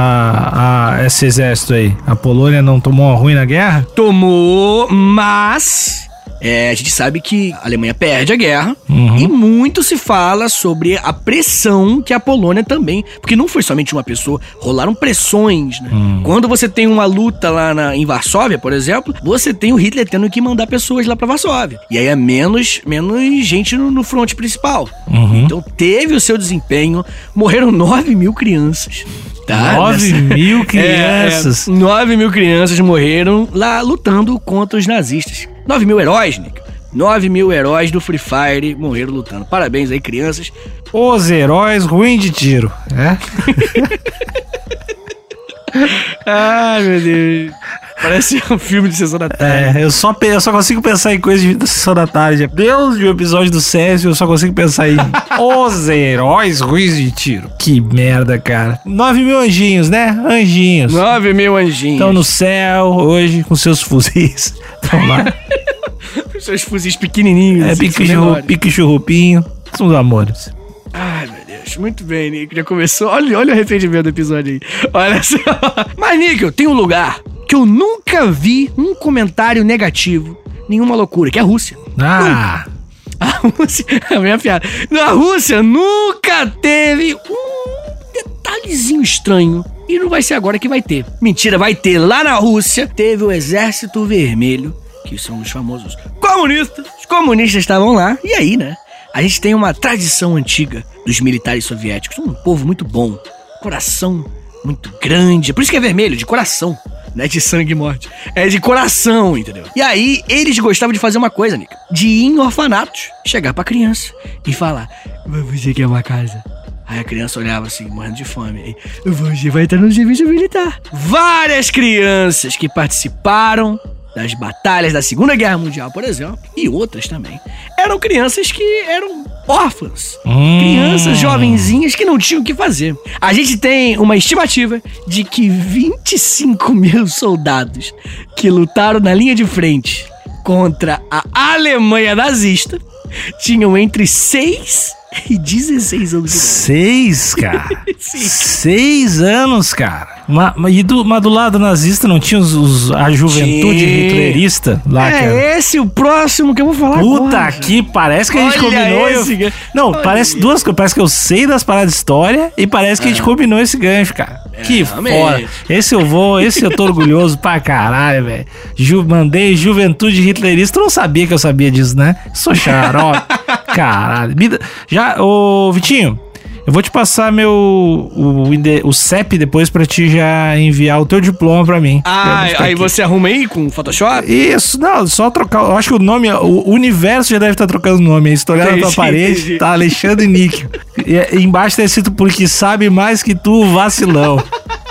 A, a, esse exército aí. A Polônia não tomou uma ruim na guerra? Tomou, mas é, a gente sabe que a Alemanha perde a guerra Uhum. e muito se fala sobre a pressão que a Polônia também, porque não foi somente uma pessoa, rolaram pressões, né? Quando você tem uma luta lá na, em Varsóvia, por exemplo, você tem o Hitler tendo que mandar pessoas lá pra Varsóvia. E aí é menos, menos gente no, no fronte principal. Uhum. Então teve o seu desempenho, morreram nove mil crianças. Tá? nove Nessa- mil crianças. É, é, nove mil crianças morreram lá lutando contra os nazistas. nove mil heróis, Nick. nove mil heróis do Free Fire morreram lutando. Parabéns aí, crianças. Os heróis ruins de tiro, é? Ai, meu Deus. Parece um filme de sessão da tarde. É, eu só, pe- eu só consigo pensar em coisas de da sessão da tarde. Deus, de um episódio do Césio, eu só consigo pensar em os heróis ruins de tiro. Que merda, cara. nove mil anjinhos, né? Anjinhos. nove mil anjinhos. Estão no céu hoje com seus fuzis. Estão lá. Os seus fuzis pequenininhos. É, assim, pique, são churru, menores. pique churrupinho. São os amores. Ai, meu Deus. Muito bem, Nick. Já começou. Olha, olha o arrependimento do episódio aí. Olha só. Mas, Nick, tem um lugar que eu nunca vi um comentário negativo, nenhuma loucura, que é a Rússia. Ah, A Rússia, a minha piada. Na Rússia nunca teve um detalhezinho estranho E não vai ser agora que vai ter. Mentira, vai ter. Lá na Rússia, teve o Exército Vermelho, que são os famosos comunistas. Os comunistas estavam lá, e aí, né? A gente tem uma tradição antiga dos militares soviéticos. Um povo muito bom, coração muito grande. Por isso que é vermelho, de coração. Não é de sangue e morte. É de coração, entendeu? E aí, eles gostavam de fazer uma coisa, Nica. De ir em orfanatos, chegar pra criança e falar: você quer uma casa? Aí a criança olhava assim, morrendo de fome. Aí, você vai estar no serviço militar. Várias crianças que participaram das batalhas da Segunda Guerra Mundial, por exemplo, e outras também, eram crianças que eram órfãs. Hum. Crianças jovenzinhas que não tinham o que fazer. A gente tem uma estimativa de que vinte e cinco mil soldados que lutaram na linha de frente contra a Alemanha nazista tinham entre seis e dezesseis anos de idade. Seis, cara. Sim. Seis anos, cara. Ma, ma, e do, mas do lado nazista não tinha os, os- a juventude Tinha. hitlerista lá, cara? É esse o próximo que eu vou falar Puta agora. que parece que a gente Olha combinou. e eu- esse, cara. Não, Olha parece isso. duas coisas. Parece que eu sei das paradas de história e parece que a gente combinou esse gancho, cara. que realmente. foda. Esse eu vou, esse eu tô orgulhoso pra caralho, velho. Ju, mandei juventude hitlerista. Tu não sabia que eu sabia disso, né? Sou xarope. Caralho. Me dá- Já, ô Vitinho, eu vou te passar meu o, ide- o C E P depois pra te já enviar o teu diploma pra mim. Ah, Pra eu buscar aí aqui. você arruma aí com Photoshop? Isso, não, só trocar. Eu acho que o nome, o universo já deve estar trocando o nome. Se tu olhar na tua Entendi, parede, entendi. tá Alexandre Níquel. E, e embaixo tá escrito porque sabe mais que tu, vacilão.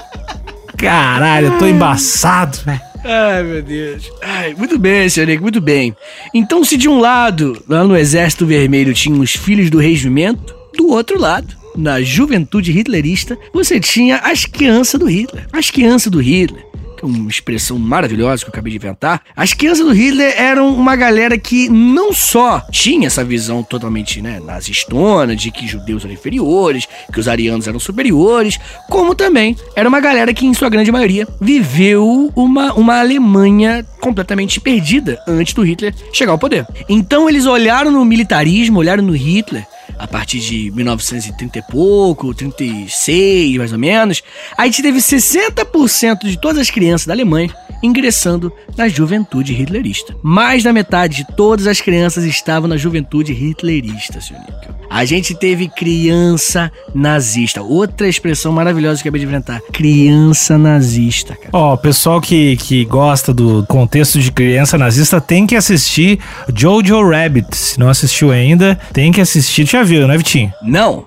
Caralho, eu tô embaçado, velho. Ai, meu Deus. Ai, muito bem, senhor Nico, muito bem. Então, se de um lado, lá no Exército Vermelho, tinha os filhos do regimento, do outro lado, na juventude hitlerista, você tinha as crianças do Hitler. As crianças do Hitler, que é uma expressão maravilhosa que eu acabei de inventar. As crianças do Hitler eram uma galera que não só tinha essa visão totalmente, né, nazistona, de que judeus eram inferiores, que os arianos eram superiores, como também era uma galera que, em sua grande maioria, viveu uma, uma Alemanha completamente perdida antes do Hitler chegar ao poder. Então eles olharam no militarismo, olharam no Hitler, a partir de mil novecentos e trinta e pouco, trinta e seis mais ou menos, a gente teve sessenta por cento de todas as crianças da Alemanha ingressando na juventude hitlerista. Mais da metade de todas as crianças estavam na juventude hitlerista, senhor Níquel. A gente teve criança nazista. Outra expressão maravilhosa que eu acabei de inventar. Criança nazista, cara. Ó, o pessoal que, que gosta do contexto de criança nazista tem que assistir Jojo Rabbit. Se não assistiu ainda, tem que assistir. Tu já viu, né, Vitinho? Não.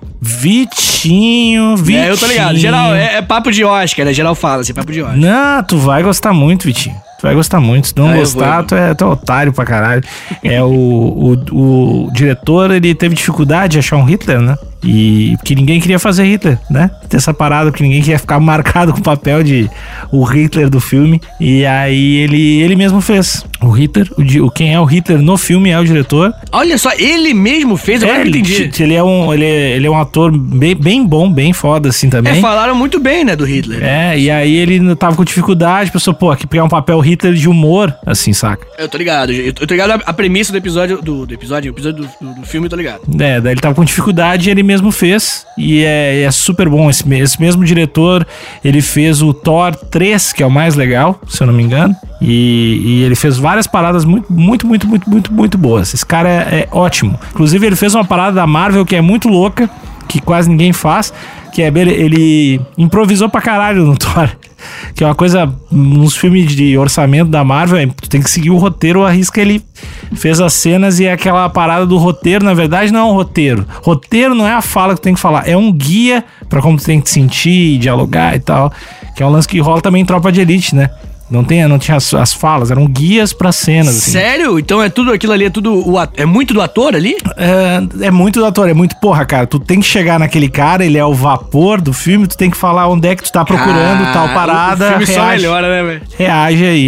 Vitinho, Vitinho. É, eu tô ligado. Geral, é, é papo de Oscar, né? Geral fala, assim, papo de Oscar. Não, tu vai gostar muito, Vitinho. Tu vai gostar muito. Se não Ah, eu gostar, vou. tu é, tu é otário pra caralho. É, o, o, o diretor, ele teve dificuldade de achar um Hitler, né? E porque ninguém queria fazer Hitler, né? Ter essa parada, porque ninguém queria ficar marcado com o papel de o Hitler do filme. E aí ele, ele mesmo fez. O Hitler, o, di- o quem é o Hitler no filme é o diretor. Olha só, ele mesmo fez, agora É, que eu ele, entendi. t- ele é um, ele, é- ele é um ator bem, bem bom, bem foda assim também. É, falaram muito bem, né, do Hitler. É, e aí ele tava com dificuldade, pensou, pô, aqui pegar um papel Hitler de humor, assim, saca? Eu tô ligado, eu tô ligado a, a premissa do episódio, do, do episódio, o episódio do, do, do filme, eu tô ligado. É, daí ele tava com dificuldade e ele mesmo fez. E é, é super bom. Esse, me- esse mesmo diretor, ele fez o Thor três, que é o mais legal, se eu não me engano. E, e ele fez várias paradas muito, muito, muito, muito, muito, muito boas. Esse cara é, é ótimo. Inclusive, ele fez uma parada da Marvel que é muito louca, que quase ninguém faz, que é ele, ele improvisou pra caralho no Thor. Que é uma coisa, nos filmes de orçamento da Marvel, é, tu tem que seguir o roteiro, a risca ele fez as cenas e é aquela parada do roteiro, na verdade não é um roteiro. Roteiro não é a fala que tu tem que falar, é um guia pra como tu tem que sentir, dialogar e tal. Que é um lance que rola também em Tropa de Elite, né? Não, tem, não tinha as, as falas, eram guias pra cenas. Assim. Sério? Então é tudo aquilo ali, é tudo. O at- é muito do ator ali? É, é muito do ator, é muito porra, cara. Tu tem que chegar naquele cara, ele é o vapor do filme, tu tem que falar onde é que tu tá procurando Ah, tal parada. O filme só reage, melhora, né, velho? reage aí.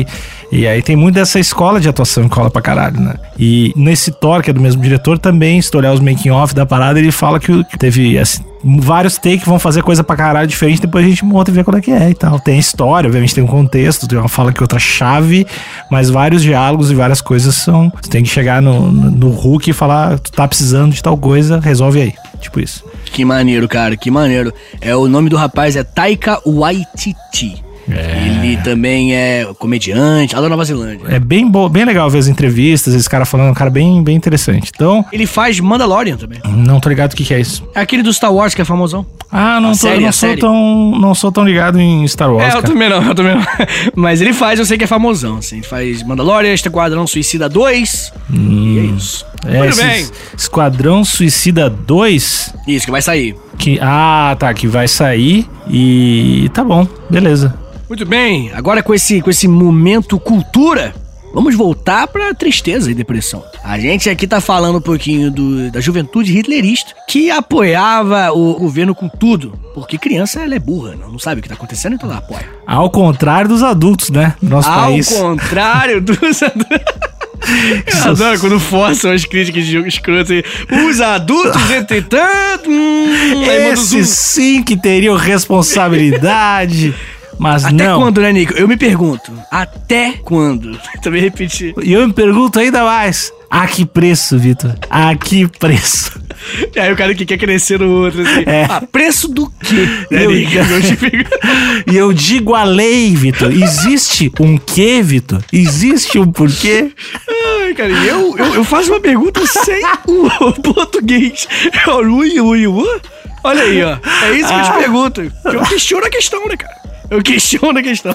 E aí tem muito dessa escola de atuação que cola pra caralho, né? E nesse Thor, que é do mesmo diretor, também, se tu olhar os making-off da parada, ele fala que teve, assim, vários takes que vão fazer coisa pra caralho diferente, depois a gente monta e vê qual é que é e tal. Tem a história, obviamente tem um contexto, tem uma fala que outra chave, mas vários diálogos e várias coisas são... Tu tem que chegar no, no, no Hulk e falar, tu tá precisando de tal coisa, resolve aí. Tipo isso. Que maneiro, cara, que maneiro. É, o nome do rapaz é Taika Waititi. É. Ele também é comediante, lá da Nova Zelândia. É bem, bo- bem legal ver as entrevistas, esse cara falando, um cara bem, bem interessante. Então... Ele faz Mandalorian também. Não tô ligado o que, que é isso. É aquele do Star Wars que é famosão. Ah, não, A tô, série, não, a sou série. tão, não sou tão ligado em Star Wars, É, eu cara. também não, eu também não. Mas ele faz, eu sei que é famosão, assim. Ele faz Mandalorian, Esquadrão Suicida dois. Hum. E é isso. É, Muito esse bem. Esquadrão Suicida dois... Isso, que vai sair. Que, ah, tá, que vai sair e tá bom, beleza. Muito bem, agora com esse, com esse momento cultura, vamos voltar pra tristeza e depressão. A gente aqui tá falando um pouquinho do, da juventude hitlerista que apoiava o governo com tudo. Porque criança, ela é burra, não, não sabe o que tá acontecendo, então ela apoia. Ao contrário dos adultos, né? Do nosso Ao país. contrário dos adultos. Eu adoro quando forçam as críticas de jogo escroto aí. Os adultos, entretanto... Hum, aí manda o zoom. Esses sim que teriam responsabilidade, mas Até não. quando, né, Nico? Eu me pergunto. Até quando? Também repetir. E eu me pergunto ainda mais, a que preço, Vitor? A que preço? E aí o cara que quer crescer no outro, assim. É. Ah, preço do quê? Eu- Né, Nico? Eu te pergunto. E eu digo a lei, Vitor. Existe um quê, Vitor? Existe um porquê? Ai, cara, e eu, eu, eu faço uma pergunta sem o português. Ui, ui, ui. Olha aí, ó. É isso que eu te Ah. pergunto. Eu questiono a questão, né, cara? Eu questiono a questão.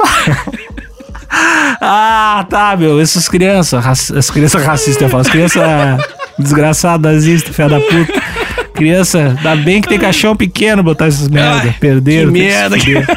Ah, tá, meu. Essas crianças, raci- as crianças racistas, eu falo. As crianças desgraçadas, nazistas, filha da puta. Criança, ainda bem que tem caixão pequeno botar essas merda. Ai, Perderam. que tem merda, se fuder.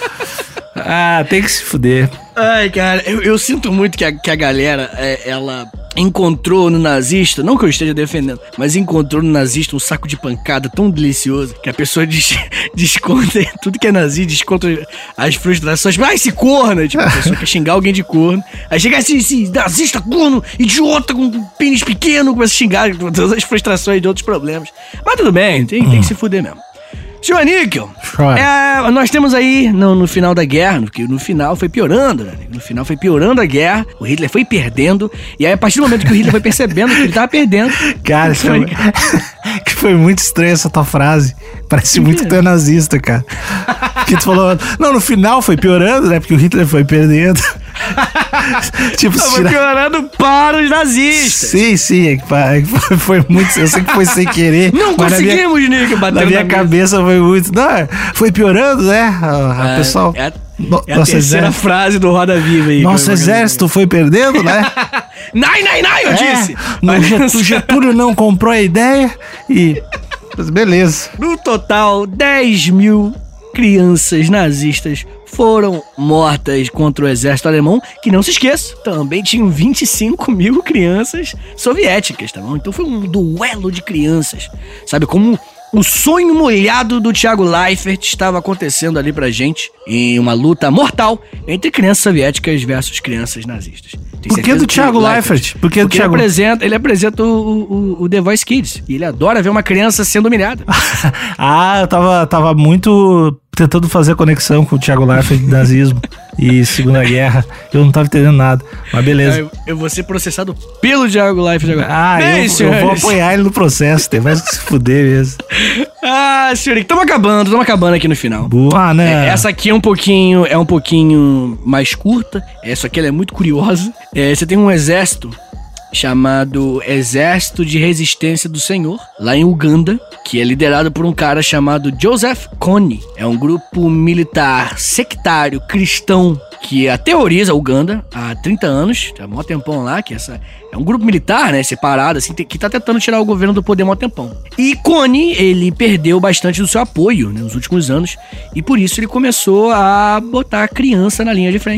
Ah, tem que se fuder. Ai, cara, eu, eu sinto muito que a, que a galera, é, ela encontrou no nazista, não que eu esteja defendendo, mas encontrou no nazista um saco de pancada tão delicioso que a pessoa des, desconta tudo que é nazi, desconta as frustrações. Ah, esse corno! Tipo, a pessoa quer xingar alguém de corno. Aí chega esse, esse nazista corno, idiota, com um pênis pequeno, começa a xingar todas as frustrações de outros problemas. Mas tudo bem, tem, tem que se fuder mesmo. Senhor Níquel, Chora. é, nós temos aí no, no final da guerra, porque no final foi piorando, né? No final foi piorando a guerra, o Hitler foi perdendo, e aí a partir do momento que o Hitler foi percebendo que ele tava perdendo... Cara, isso foi, que foi muito estranho essa tua frase. Parece muito que tu é nazista, cara. Porque tu falou, não, no final foi piorando, né? Porque o Hitler foi perdendo. Tipo, se Foi tirar... piorando para os nazistas. Sim, sim, é que fa- é que foi, foi muito. Eu sei que foi sem querer. Não mas na minha- conseguimos, Níquel, bater Na minha mesa. cabeça foi muito. Não, é, foi piorando, né? A, a É, pessoal. É a, no- é a nosso terceira exército, frase do Roda Viva aí. nosso que eu- exército foi perdendo, né? Nai, nai, nai, eu disse. É, no Get- o Getúlio não comprou a ideia e. Mas beleza. No total, dez mil crianças nazistas foram mortas contra o exército alemão, que não se esqueça, também tinham vinte e cinco mil crianças soviéticas, tá bom? Então foi um duelo de crianças, sabe? Como o sonho molhado do Thiago Leifert estava acontecendo ali pra gente, em uma luta mortal entre crianças soviéticas versus crianças nazistas. Tenho Por que certeza do Thiago Leifert? Por que do Porque Thiago- ele apresenta, ele apresenta o, o, o The Voice Kids, e ele adora ver uma criança sendo humilhada. Ah, eu tava, tava muito tentando fazer conexão com o Thiago Leifert de nazismo e Segunda Guerra. Eu não tava entendendo nada. Mas beleza. Eu, eu vou ser processado pelo Thiago Leifert agora. Ah, Bem, eu, eu senhores. vou apoiar ele no processo. Tem mais que se fuder mesmo. Ah, senhor, estamos acabando, estamos acabando aqui no final. Boa, né? É, essa aqui é um pouquinho, é um pouquinho mais curta. Essa aqui ela é muito curiosa. É, você tem um exército chamado Exército de Resistência do Senhor, lá em Uganda, que é liderado por um cara chamado Joseph Kony. É um grupo militar sectário cristão que aterroriza Uganda há trinta anos, há mó tempão lá, que essa é um grupo militar, né, separado, assim, que tá tentando tirar o governo do poder há mó tempão. E Kony, ele perdeu bastante do seu apoio, né, nos últimos anos, e por isso ele começou a botar a criança na linha de frente.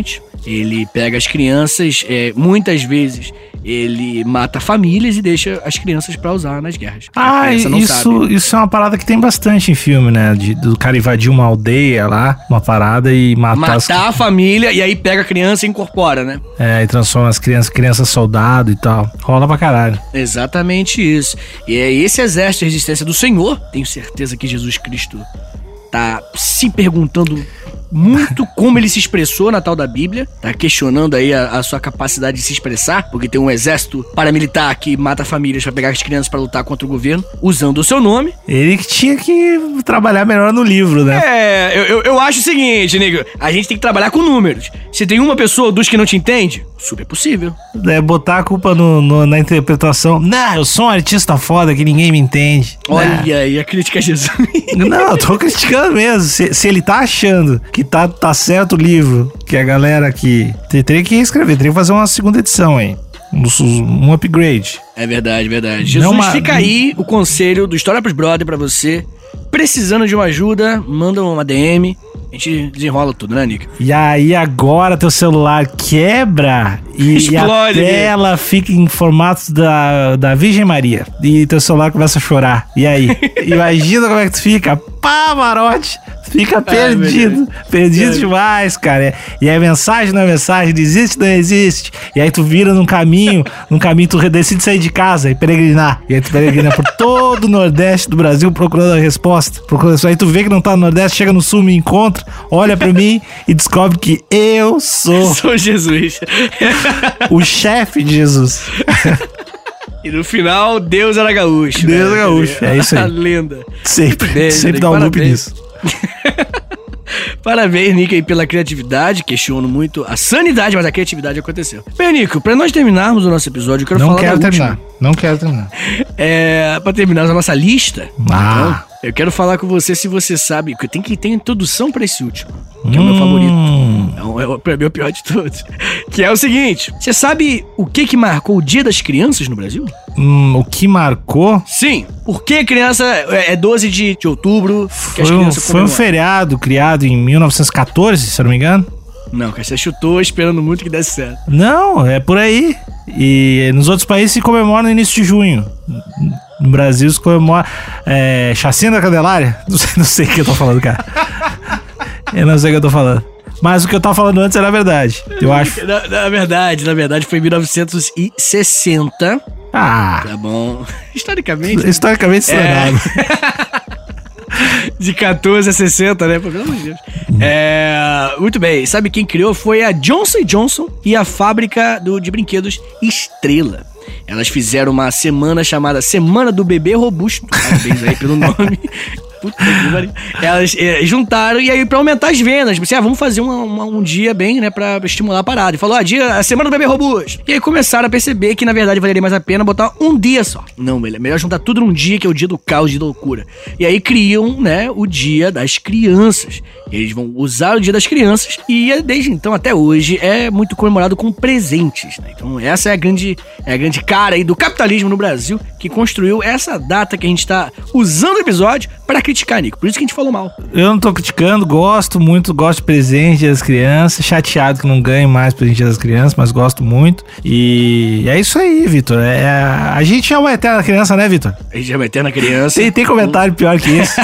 Ele pega as crianças, é, muitas vezes ele mata famílias e deixa as crianças pra usar nas guerras. A Ah, criança não isso, sabe. isso é uma parada que tem bastante em filme, né? De, do cara invadir uma aldeia lá, uma parada e matar, as, Matar a família e aí pega a criança e incorpora, né? é, e transforma as crianças, crianças soldado e tal. Rola pra caralho. Exatamente isso. E é esse exército de resistência do Senhor, tenho certeza que Jesus Cristo tá se perguntando muito como ele se expressou na tal da Bíblia, tá questionando aí a, a sua capacidade de se expressar, porque tem um exército paramilitar que mata famílias pra pegar as crianças pra lutar contra o governo, usando o seu nome. Ele que tinha que trabalhar melhor no livro, né? É, eu, eu, eu acho o seguinte, nego, a gente tem que trabalhar com números. Se tem uma pessoa dos que não te entende, super possível. É, botar a culpa no, no- na interpretação. Não, eu sou um artista foda que ninguém me entende. Olha aí, a crítica a Jesus. Não, eu tô criticando mesmo. Se, se ele tá achando que tá, tá certo o livro, que a galera que. te- Teria que reescrever, teria que fazer uma segunda edição aí. Um, um upgrade. É verdade, verdade. Jesus, Não, mas- fica aí o conselho do História pros Brother pra você. Precisando de uma ajuda, manda uma D M. A gente desenrola tudo, né, Nick? E aí agora teu celular quebra e, e a Explode, tela fica em formato da, da Virgem Maria. E teu celular começa a chorar. E aí? Imagina como é que tu fica. Pavarotti! Fica perdido. perdido Ai. demais, cara. E aí mensagem não é mensagem, existe não existe. E aí tu vira num caminho, num caminho tu decide sair de casa e peregrinar. E aí tu peregrina por todo o Nordeste do Brasil procurando a resposta. Procurando isso. Aí tu vê que não tá no Nordeste, chega no Sul, me encontra, olha pra mim e descobre que eu sou Sou Jesus. o chefe de Jesus. E no final, Deus era gaúcho. Deus né? é gaúcho, é isso aí. A lenda. Sempre, Bem, sempre bem, dá um loop parabéns. nisso. Parabéns, Nico, aí pela criatividade. Questiono muito a sanidade, mas a criatividade aconteceu. Bem, Nico, pra nós terminarmos o nosso episódio, eu quero Não falar quero da terminar. última. Não quero terminar. É, pra terminarmos a nossa lista, Ah. então, eu quero falar com você se você sabe, que tem que ter introdução pra esse último, que é o meu favorito. Hum. É o, é o, pra mim é o pior de todos. Que é o seguinte, você sabe o que que marcou o Dia das Crianças no Brasil? Hum, o que marcou Sim. Por que criança é é doze de, de outubro que as foi um, crianças foi um comemoram? feriado criado em mil novecentos e catorze, se eu não me engano. Não, cara, você chutou esperando muito que desse certo. Não, é por aí. E nos outros países se comemora no início de junho. No Brasil se comemora é, Chacina da Candelária. Não sei, não sei o que eu tô falando, cara. Eu não sei o que eu tô falando. Mas o que eu tava falando antes era verdade. Eu acho. Na, na verdade, na verdade, foi em mil novecentos e sessenta. Ah, Tá bom. Historicamente. historicamente É. estragado. De catorze a sessenta, né? Pô, pelo amor de Deus. É, muito bem. Sabe quem criou? Foi a Johnson and Johnson e a fábrica do, de brinquedos Estrela. Elas fizeram uma semana chamada Semana do Bebê Robusto. Parabéns aí pelo nome. Puta que pariu. Elas é, juntaram e aí pra aumentar as vendas. Tipo assim, ah, vamos fazer uma, uma- um dia bem, né, pra estimular a parada. E falou, ah, dia, a Semana do Bebê Robusto. E aí começaram a perceber que, na verdade, valeria mais a pena botar um dia só. Não, é melhor juntar tudo num dia, que é o dia do caos, dia da loucura. E aí criam, né, o Dia das Crianças. Eles vão usar o Dia das Crianças e desde então até hoje é muito comemorado com presentes, né? Então essa é a grande, é a grande cara aí do capitalismo no Brasil que construiu essa data que a gente tá usando o episódio pra criticar, Nico. Por isso que a gente falou mal. Eu não tô criticando, gosto muito, gosto de presente das crianças. Chateado que não ganhe mais presente das crianças, mas gosto muito. E é isso aí, Vitor. É, a gente é uma eterna criança, né, Vitor? A gente é uma eterna criança. Tem, tem comentário pior que isso.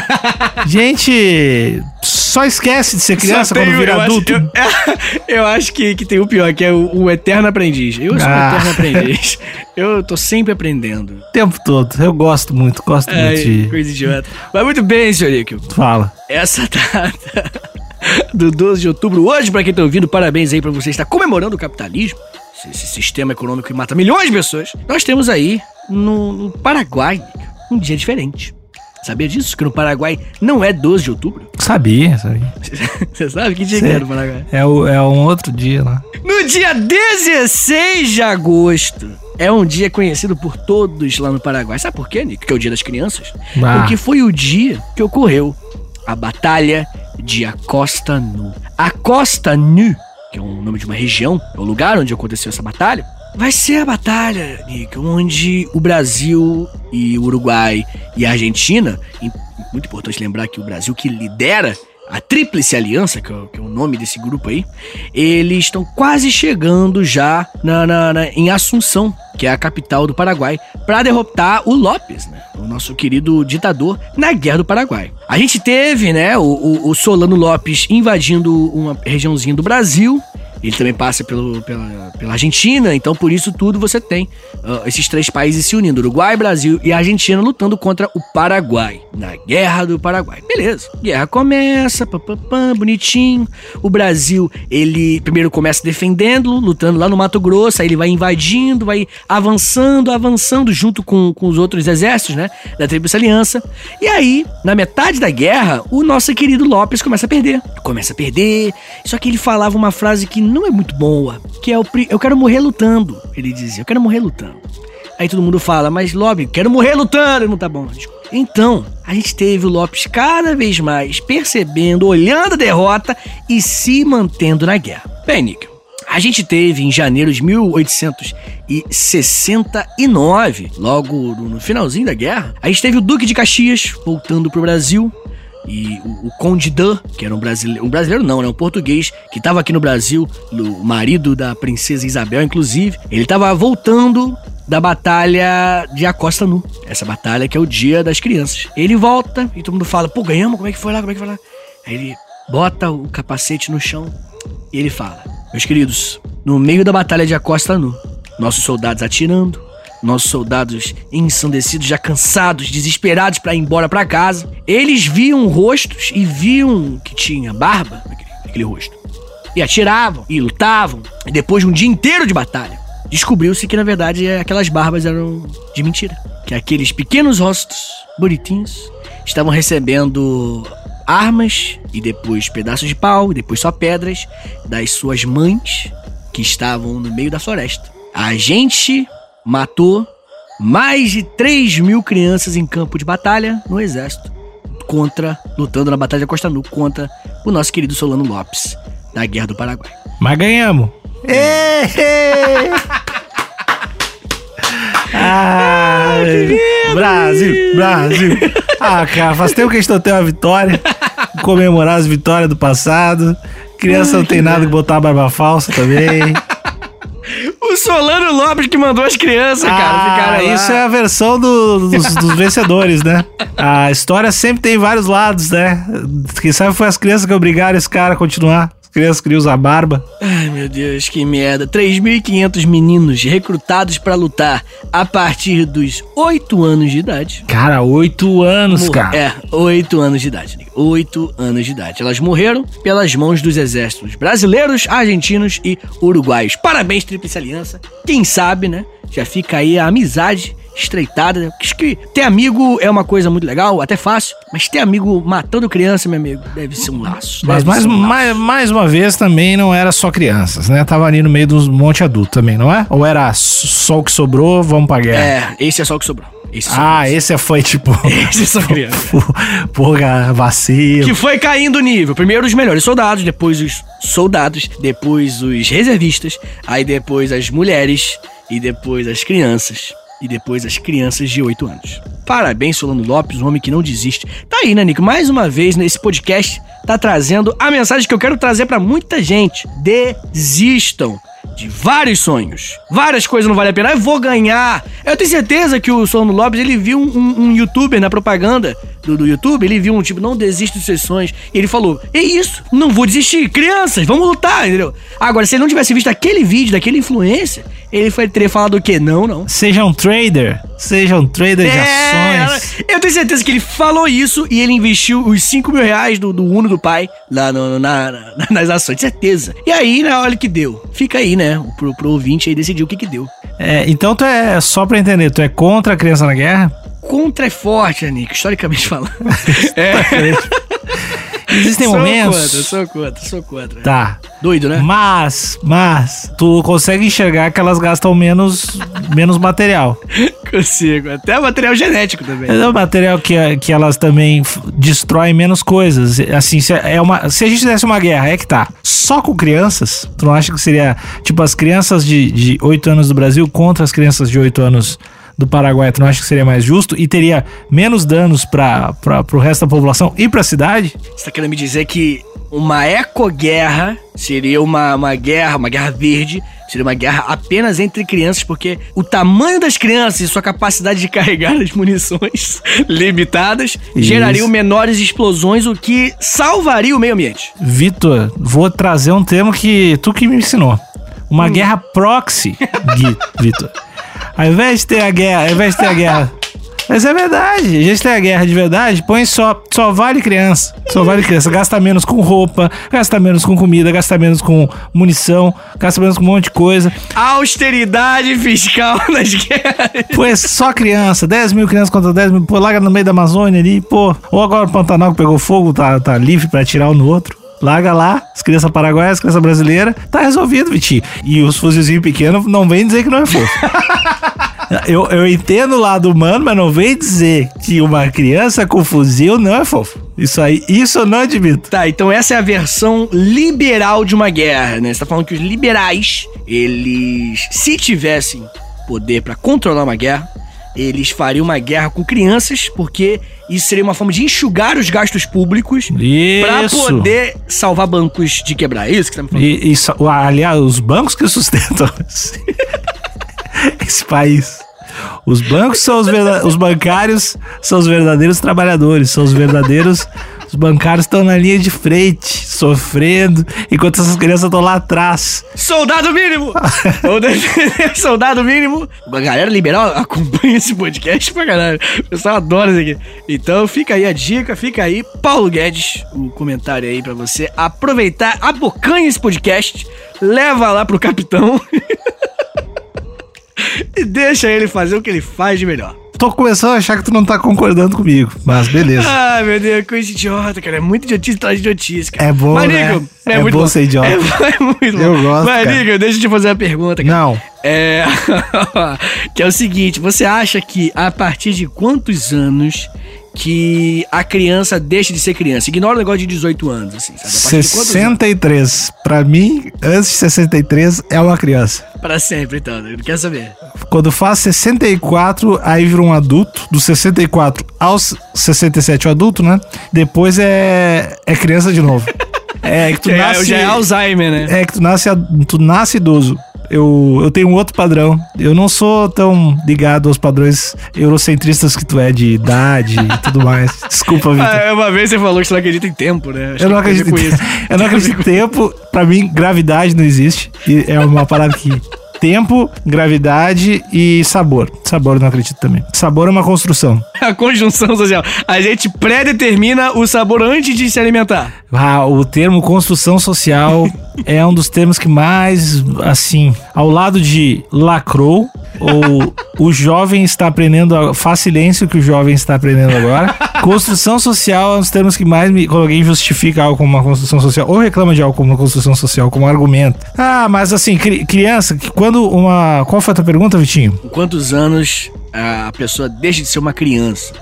Gente, só esquece de ser criança Só quando tem o- vira eu adulto. Acho, eu, eu acho que, que tem o pior, que é o, o eterno aprendiz. Eu sou Ah. um eterno aprendiz. Eu tô sempre aprendendo. O tempo todo. Eu gosto muito, gosto É, muito de... coisa idiota. Mas muito bem, senhor Nico. Fala. Essa data do doze de outubro, hoje, pra quem tá ouvindo, parabéns aí pra você estar comemorando o capitalismo, esse, esse sistema econômico que mata milhões de pessoas. Nós temos aí no, no Paraguai um dia diferente. Sabia disso? Que no Paraguai não é doze de outubro? Sabia, sabia. Você sabe que dia que Sei. é no Paraguai? É, o, é um outro dia lá. No dia dezesseis de agosto. É um dia conhecido por todos lá no Paraguai. Sabe por quê, Nico? Que é o dia das crianças. Ah. Porque foi o dia que ocorreu a Batalha de Acosta Nu. Acosta Nu, que é o nome de uma região, é o lugar onde aconteceu essa batalha, vai ser a batalha, Nico, onde o Brasil e o Uruguai e a Argentina, e muito importante lembrar que o Brasil que lidera a Tríplice Aliança, que é, o, que é o nome desse grupo aí, eles estão quase chegando já na, na, na, em Assunção, que é a capital do Paraguai, para derrotar o Lopes, né? O nosso querido ditador, na Guerra do Paraguai. A gente teve, né, o, o, o Solano Lopes invadindo uma regiãozinha do Brasil. Ele também passa pelo, pela, pela Argentina, então por isso tudo você tem uh, esses três países se unindo, Uruguai, Brasil e Argentina, lutando contra o Paraguai, na Guerra do Paraguai. Beleza, guerra começa, pam, pam, pam, bonitinho. O Brasil, ele primeiro começa defendendo, lutando lá no Mato Grosso, aí ele vai invadindo, vai avançando, avançando junto com, com os outros exércitos, né, da Tríplice Aliança. E aí, na metade da guerra, o nosso querido Lopes começa a perder. Começa a perder, só que ele falava uma frase que não é muito boa, que é o eu quero morrer lutando. Ele dizia, eu quero morrer lutando. Aí todo mundo fala, mas Lopes, quero morrer lutando. Não tá bom, desculpa. Então, a gente teve o Lopes cada vez mais percebendo, olhando a derrota e se mantendo na guerra. Bem, Níquel, a gente teve em janeiro de mil oitocentos e sessenta e nove, logo no finalzinho da guerra, a gente teve o Duque de Caxias voltando pro Brasil. E o, o Conde Dan, que era um brasileiro, um brasileiro não, né, um português que estava aqui no Brasil, o marido da princesa Isabel, inclusive, ele estava voltando da batalha de Acosta Nu, essa batalha que é o Dia das Crianças. Ele volta e todo mundo fala, pô, ganhamos, como é que foi lá, como é que foi lá? Aí ele bota o capacete no chão e ele fala, meus queridos, no meio da batalha de Acosta Nu, nossos soldados atirando, nossos soldados ensandecidos, já cansados, desesperados para ir embora para casa. Eles viam rostos e viam que tinha barba naquele, naquele rosto. E atiravam, e lutavam. E depois de um dia inteiro de batalha, descobriu-se que na verdade aquelas barbas eram de mentira. Que aqueles pequenos rostos bonitinhos estavam recebendo armas e depois pedaços de pau, e depois só pedras das suas mães que estavam no meio da floresta. A gente matou mais de três mil crianças em campo de batalha no exército, contra, lutando na Batalha de Acosta Nu contra o nosso querido Solano Lopes, da Guerra do Paraguai. Mas ganhamos. Ai, Brasil, Brasil. Ah, cara, faz tempo que a gente não tem uma vitória. Comemorar as vitórias do passado. Criança não tem nada que botar a barba falsa também. O Solano Lopes que mandou as crianças, cara, ah, ficaram lá. Isso é a versão do, dos, dos vencedores, né? A história sempre tem vários lados, né? Quem sabe foi as crianças que obrigaram esse cara a continuar. As crianças queriam usar barba. Ai, meu Deus, que merda. três mil e quinhentos meninos recrutados pra lutar a partir dos oito anos de idade. Cara, oito anos, Mor- cara. É, oito anos de idade. oito anos de idade. Elas morreram pelas mãos dos exércitos brasileiros, argentinos e uruguaios. Parabéns, Tríplice Aliança. Quem sabe, né? Já fica aí a amizade estreitada. Acho que ter amigo é uma coisa muito legal, até fácil. Mas ter amigo matando criança, meu amigo, deve ser um laço. Mas mais, um laço. mais, mais uma vez também não era só crianças, né? Tava ali no meio dos monte adulto também, não é? Ou era só o que sobrou, vamos pra guerra? É, esse é só o que sobrou. Esse é só Ah, criança. esse foi tipo... Esse é só criança. Porra, vacilo. Que foi caindo o nível. Primeiro os melhores soldados, depois os soldados, depois os reservistas, aí depois as mulheres, e depois as crianças, e depois as crianças de oito anos. Parabéns, Solano Lopes, um homem que não desiste. Tá aí, né, Nico? Mais uma vez, nesse podcast, tá trazendo a mensagem que eu quero trazer pra muita gente. Desistam de vários sonhos. Várias coisas não valem a pena. Eu vou ganhar. Eu tenho certeza que o Solano Lopes, ele viu um, um, um youtuber na propaganda do, do YouTube, ele viu um tipo, não desista dos seus sonhos. E ele falou, é isso, não vou desistir. Crianças, vamos lutar, entendeu? Agora, se ele não tivesse visto aquele vídeo daquele influencer, ele foi teria falado o quê? Não, não. Seja um trader. Seja um trader de ações. Eu tenho certeza que ele falou isso e ele investiu os cinco mil reais do, do Uno do pai lá no, na, na, nas ações, certeza. E aí, né, olha o que deu. Fica aí, né, pro, pro ouvinte aí decidir o que que deu. É, então tu é, só pra entender, tu é contra a criança na guerra? Contra é forte, Nico, historicamente falando. é. Existem sou momentos... Contra, sou contra, sou contra. Tá. Doido, né? Mas, mas, tu consegue enxergar que elas gastam menos, menos material. Consigo. Até material genético também. É o material que, que elas também f- destroem menos coisas. Assim, se, é uma, se a gente desse uma guerra, é que tá. Só com crianças, tu não acha que seria, tipo, as crianças de, de oito anos do Brasil contra as crianças de oito anos do Paraguai, tu não acha que seria mais justo e teria menos danos para o resto da população e para a cidade? Você tá querendo me dizer que uma ecoguerra seria uma, uma guerra, uma guerra verde, seria uma guerra apenas entre crianças, porque o tamanho das crianças e sua capacidade de carregar as munições limitadas Isso. gerariam menores explosões, o que salvaria o meio ambiente. Vitor, vou trazer um termo que tu que me ensinou. Uma hum. guerra proxy, Gui, Vitor. Ao invés de ter a guerra, ao invés de ter a guerra... Mas é verdade, a gente tem a guerra de verdade, põe só, só vale criança, só vale criança, gasta menos com roupa, gasta menos com comida, gasta menos com munição, gasta menos com um monte de coisa. Austeridade fiscal nas guerras. Pô, é só criança, dez mil crianças contra dez mil, pô, larga no meio da Amazônia ali, pô, ou agora o Pantanal que pegou fogo, tá, tá livre pra atirar um no outro. Larga lá, as crianças paraguaias, as crianças brasileiras, tá resolvido, Vitinho. E os fuzilzinhos pequenos não vem dizer que não é fofo. Eu, eu entendo o lado humano, mas não vem dizer que uma criança com fuzil não é fofo. Isso aí, isso eu não admito. Tá, então essa é a versão liberal de uma guerra, né? Você tá falando que os liberais, eles, se tivessem poder pra controlar uma guerra, eles fariam uma guerra com crianças, porque isso seria uma forma de enxugar os gastos públicos isso. pra poder salvar bancos de quebrar. É isso que você tá me falando? E, e, aliás, os bancos que sustentam esse país. Os bancos são os verdadeiros, os bancários são os verdadeiros trabalhadores, são os verdadeiros, os bancários estão na linha de frente, sofrendo, enquanto essas crianças estão lá atrás. Soldado mínimo! Soldado mínimo! A galera liberal acompanha esse podcast pra caralho. O pessoal adora isso aqui. Então fica aí a dica, fica aí, Paulo Guedes, um comentário aí pra você aproveitar, abocanha esse podcast, leva lá pro capitão e deixa ele fazer o que ele faz de melhor. Tô começando a achar que tu não tá concordando comigo, mas beleza. Ai, meu Deus, coisa idiota, cara. É muito idiotice atrás de idiotice, cara. É bom, Marico, né? É, é muito bom, bom ser idiota. É, é muito bom. Eu gosto, Marico, cara. deixa eu te fazer uma pergunta, cara. Não. É... que é o seguinte, você acha que a partir de quantos anos que a criança deixa de ser criança? Ignora o negócio de dezoito anos, assim, sabe? sessenta e três. Pra mim, antes de sessenta e três, é uma criança. Pra sempre, então. Não quer saber. Quando faz sessenta e quatro, aí vira um adulto. Dos sessenta e quatro aos sessenta e sete, o adulto, né? Depois é, é criança de novo. É que tu já, nasce... já é Alzheimer, né? É que tu nasce, tu nasce idoso. Eu, eu tenho um outro padrão. Eu não sou tão ligado aos padrões eurocentristas que tu é, de idade e tudo mais. Desculpa, Vitor. Ah, uma vez você falou que você não acredita em tempo, né? Acho eu não acredito em tempo. Eu não acredito em tempo. Pra mim, gravidade não existe. E é uma parada que... Tempo, gravidade e sabor. Sabor eu não acredito também. Sabor é uma construção. A conjunção social. A gente pré-determina o sabor antes de se alimentar. Ah, o termo construção social é um dos termos que mais, assim, ao lado de lacrou, ou o jovem está aprendendo, a, faz silêncio que o jovem está aprendendo agora. Construção social é um dos termos que mais me, quando alguém justifica algo como uma construção social, ou reclama de algo como uma construção social, como argumento. Ah, mas assim, cri, criança, quando uma... Qual foi a tua pergunta, Vitinho? Com quantos anos a pessoa deixa de ser uma criança?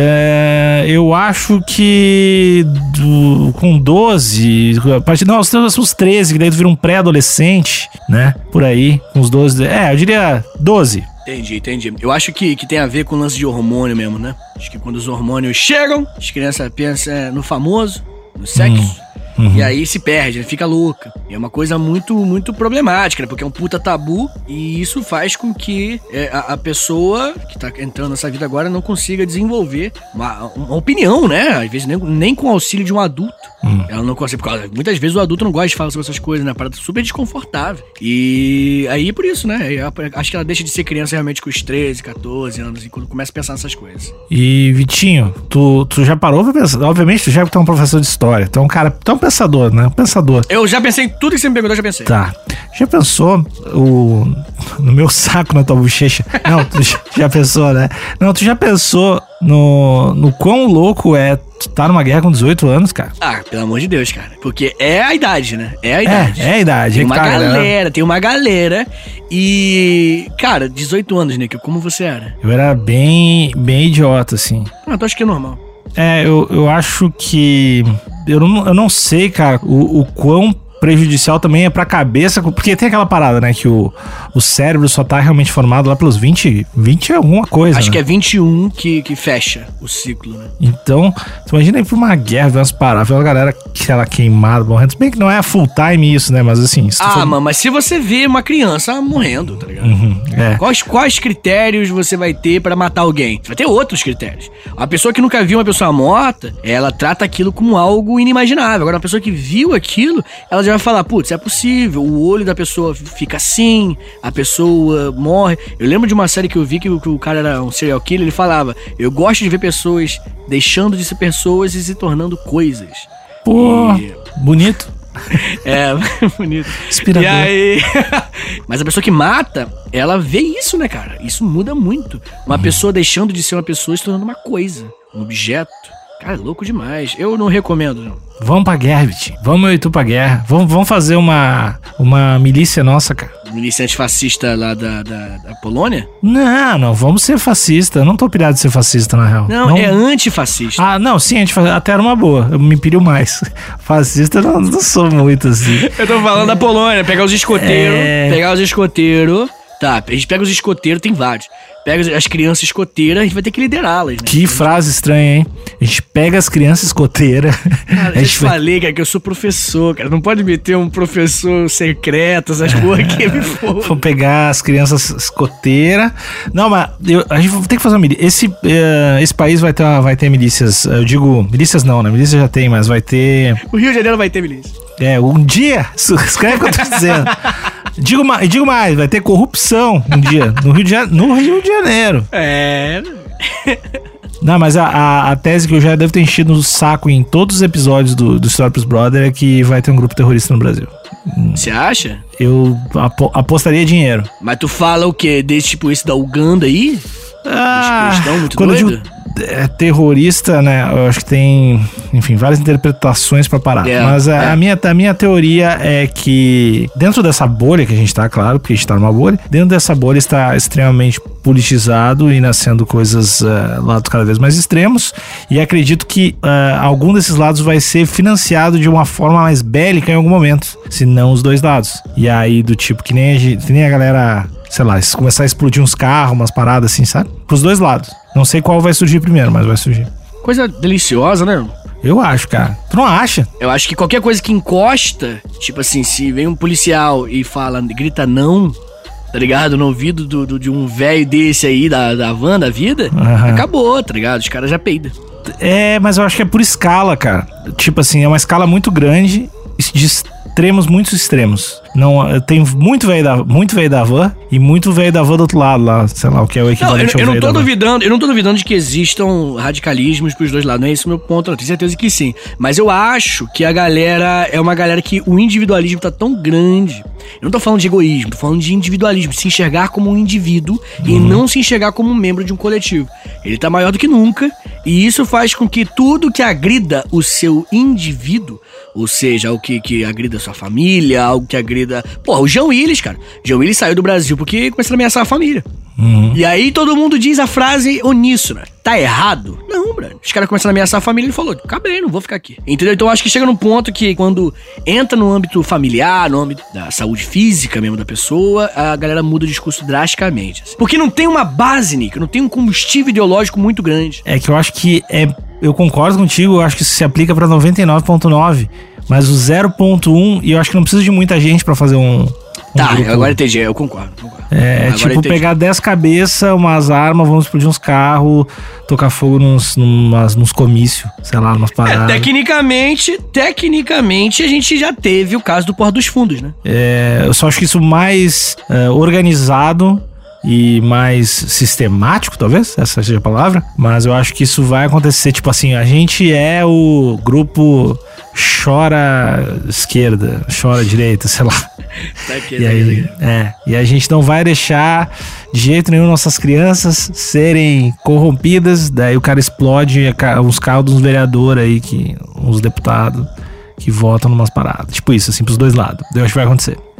É, eu acho que do, com doze, a partir não, uns treze, que daí tu vira um pré-adolescente, né? Por aí, com uns doze. É, eu diria doze. Entendi, entendi. Eu acho que, que tem a ver com o lance de hormônio mesmo, né? Acho que quando os hormônios chegam, as crianças pensam no famoso, no sexo. Hum. Uhum. E aí se perde, né? Fica louca. E é uma coisa muito, muito problemática, né? Porque é um puta tabu e isso faz com que é, a, a pessoa que tá entrando nessa vida agora não consiga desenvolver uma, uma opinião, né? Às vezes nem, nem com o auxílio de um adulto. Hum. Ela não consegue, porque muitas vezes o adulto não gosta de falar sobre essas coisas, né? A parada super desconfortável. E aí por isso, né? Eu acho que ela deixa de ser criança realmente com os treze, catorze anos, e quando começa a pensar nessas coisas. E Vitinho, tu, tu já parou pra pensar? Obviamente, tu já é um professor de história, tu é um cara tão pensador, né? Um pensador. Eu já pensei em tudo que você me perguntou, eu já pensei. Tá. Já pensou o... no meu saco, na tua bochecha? Não, tu já pensou, né? Não, tu já pensou no, no quão louco é tu tá numa guerra com dezoito anos, cara? Ah, pelo amor de Deus, cara. Porque é a idade, né? É a idade. É, é a idade. Tem é uma tá, galera, galera, tem uma galera. E, cara, dezoito anos, Nick, como você era? Eu era bem, bem idiota, assim. Ah, tu acha que é normal? É, eu, eu acho que... Eu não, eu não sei, cara, o, o quão prejudicial também é pra cabeça, porque tem aquela parada, né, que o, o cérebro só tá realmente formado lá pelos vinte, vinte é alguma coisa, Acho né? que é vinte e um que, que fecha o ciclo, né? Então, você imagina ir pra uma guerra, ver umas paradas, ver uma galera que ela queimada, morrendo. Se bem que não é full time isso, né? Mas assim... Se tu Ah, for... mano, mas se você vê uma criança morrendo, tá ligado? Uhum, é. Quais, quais critérios você vai ter pra matar alguém? Você vai ter outros critérios. Uma pessoa que nunca viu uma pessoa morta, ela trata aquilo como algo inimaginável. Agora, uma pessoa que viu aquilo, ela já vai falar, putz, é possível, o olho da pessoa fica assim, a pessoa morre. Eu lembro de uma série que eu vi que o, que o cara era um serial killer, ele falava, eu gosto de ver pessoas deixando de ser pessoas e se tornando coisas. Pô, E- bonito. É, bonito. Inspirador. E aí... Mas a pessoa que mata, ela vê isso, né, cara? Isso muda muito. Uma pessoa deixando de ser uma pessoa e se tornando uma coisa, um objeto. Cara, é louco demais. Eu não recomendo, não. Vamos pra guerra, Vitinho. Vamos eu e tu pra guerra. Vamos, vamos fazer uma, uma milícia nossa, cara. Milícia antifascista lá da, da, da Polônia? Não, não, vamos ser fascista. Eu não tô pirado de ser fascista, na real. Não, é antifascista. Ah, não, sim, a gente faz... até era uma boa. Eu me piro mais. Fascista eu não, não sou muito assim. Eu tô falando da Polônia, pegar os escoteiros, É. pegar os escoteiros. Tá, a gente pega os escoteiros, tem vários. Pega as crianças escoteiras, a gente vai ter que liderá-las, né? Que frase estranha, hein? A gente pega as crianças escoteiras. Cara, a eu gente te vai... falei, cara, que eu sou professor, cara. Não pode meter um professor secreto, essas coisas que me for. Vamos pegar as crianças escoteiras. Não, mas eu- a gente vai ter que fazer uma milícia. Esse, eh, esse país vai ter, uma- vai ter milícias. Eu digo, milícias não, né? Milícia já tem, mas vai ter. O Rio de Janeiro vai ter milícia. É, um dia. Escreve o que eu tô dizendo. Digo, ma- digo mais, vai ter corrupção um dia. No Rio de, Ja- no Rio de Janeiro. É. Não, mas a, a, a tese que eu já devo ter enchido no saco em todos os episódios do, do Story Pros Brother é que vai ter um grupo terrorista no Brasil. Você acha? Eu apo- apostaria dinheiro. Mas tu fala o quê? Desse tipo esse da Uganda aí? Ah, cristão muito quando doido? eu digo é, terrorista, né? Eu acho que tem, enfim, várias interpretações pra parar. É, Mas a, é. a minha, a minha teoria é que dentro dessa bolha que a gente tá, claro, porque a gente tá numa bolha, dentro dessa bolha está extremamente politizado e nascendo coisas, uh, lados cada vez mais extremos. E acredito que uh, algum desses lados vai ser financiado de uma forma mais bélica em algum momento, se não os dois lados. E aí, do tipo, que nem a, gente- que nem a galera, sei lá, se começar a explodir uns carros, umas paradas assim, sabe? Pros dois lados. Não sei qual vai surgir primeiro, mas vai surgir. Coisa deliciosa, né? Eu acho, cara. Tu não acha? Eu acho que qualquer coisa que encosta, tipo assim, se vem um policial e fala, grita não, tá ligado? No ouvido do, do- de um velho desse aí, da, da van da vida, Aham. acabou, tá ligado? Os caras já peidam. É, mas eu acho que é por escala, cara. Tipo assim, é uma escala muito grande, de extremos muito extremos. Não, tem muito velho da, muito velho da van e muito velho da van do outro lado lá, sei lá, o que é o Não, eu, equivalente eu ao não velho tô da van. duvidando, eu não tô duvidando de que existam radicalismos pros dois lados, não é esse o meu ponto, eu tenho certeza que sim. Mas eu acho que a galera é uma galera que o individualismo tá tão grande. Eu não tô falando de egoísmo, tô falando de individualismo, se enxergar como um indivíduo e não se enxergar como um membro de um coletivo. Ele tá maior do que nunca e isso faz com que tudo que agrida o seu indivíduo, ou seja, algo que, que agrida a sua família, algo que agrida... Porra, o João Willis, cara. O João Willis saiu do Brasil porque começou a ameaçar a família. E aí todo mundo diz a frase uníssona. Tá errado? Não, Bruno. Os caras começaram a ameaçar a família e ele falou, acabei, não vou ficar aqui. Entendeu? Então eu acho que chega num ponto que quando entra no âmbito familiar, no âmbito da saúde física mesmo da pessoa, a galera muda o discurso drasticamente. assim. Porque não tem uma base, Nick, não tem um combustível ideológico muito grande. É que eu acho que é. Eu concordo contigo, eu acho que isso se aplica pra noventa e nove ponto nove, mas o zero ponto um, e eu acho que não precisa de muita gente pra fazer um. um Tá, grupo. agora entendi, eu concordo. concordo. É, Agora tipo, entendi. pegar dez cabeças, umas armas, vamos explodir uns carros, tocar fogo nos, numas, nos comícios, sei lá, umas É, paradas. tecnicamente, tecnicamente, a gente já teve o caso do Porta dos Fundos, né? É, eu só acho que isso mais é, organizado e mais sistemático, talvez, essa seja a palavra, mas eu acho que isso vai acontecer, tipo assim, a gente é o grupo chora esquerda, chora direita, sei lá. Tá aqui, E tá aí, aqui. é, e a gente não vai deixar de jeito nenhum nossas crianças serem corrompidas, daí o cara explode a ca- uns carros dos vereadores aí, que, uns deputados que votam numas paradas. Tipo isso, assim, pros dois lados. Eu acho que vai acontecer.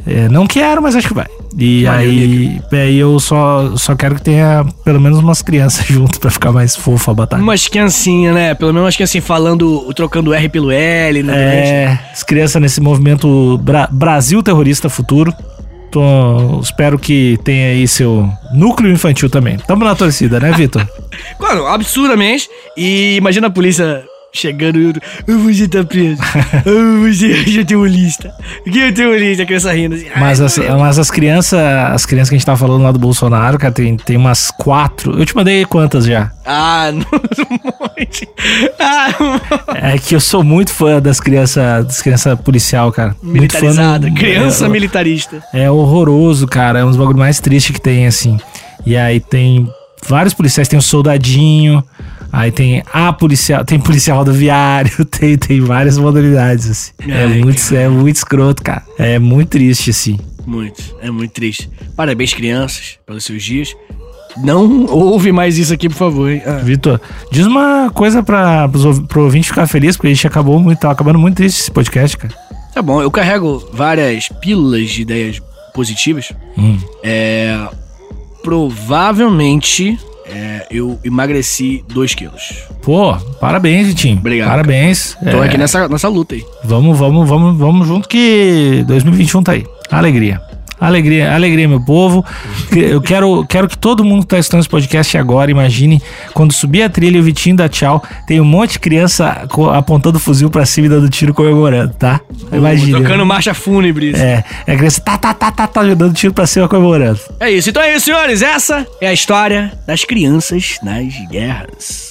É, não quero, mas acho que vai. E Vai, aí, aí eu só, só quero que tenha pelo menos umas crianças junto pra ficar mais fofa a batalha. Umas criancinhas, né? Pelo menos umas criancinhas falando, trocando R pelo L, né? É, as crianças nesse movimento Bra- Brasil Terrorista Futuro. Tô, espero que tenha aí seu núcleo infantil também. Tamo na torcida, né, Vitor? Claro, absurdamente. E imagina a polícia chegando e eu vou ser tá preso. Eu vou ser, eu tenho lista. Aqui eu tenho lista, a criança rindo assim. Mas as, mas as crianças, as crianças que a gente tava falando lá do Bolsonaro, cara, tem, tem umas quatro. Eu te mandei quantas já? Ah, não, um monte. Ah, É que eu sou muito fã das crianças, das crianças policial, cara. Muito fã. militarizada. no- Criança é, militarista. É horroroso, cara. É um dos bagulhos mais tristes que tem, assim. E aí tem vários policiais, tem o soldadinho, aí tem a policial, tem policial rodoviário, tem, tem várias modalidades, assim. É, Ai, muito, é muito escroto, cara. É muito triste, assim. Muito, é muito triste. Parabéns, crianças, pelos seus dias. Não ouve mais isso aqui, por favor. Hein? Ah. Vitor, diz uma coisa pra, pros ouv- pro ouvinte ficar feliz, porque a gente acabou muito, tá acabando muito triste esse podcast, cara. Tá bom, eu carrego várias pílulas de ideias positivas. Hum. É. Provavelmente é, eu emagreci dois quilos. Pô, parabéns, Vitinho. Obrigado, Parabéns. Tô É, aqui nessa, nessa luta aí. Vamos, vamos, vamos, vamos junto que dois mil e vinte e um tá aí. Alegria. Alegria, alegria, meu povo. Eu quero, quero que todo mundo que tá escutando esse podcast agora, imagine, quando subir a trilha e o Vitinho dá tchau, tem um monte de criança co- apontando o fuzil pra cima e dando tiro comemorando, tá? Imagina. Tocando marcha fúnebre. É, é a criança tá, tá, tá, tá, tá, dando tiro pra cima comemorando. É isso. Então é isso, senhores. Essa é a história das crianças nas guerras.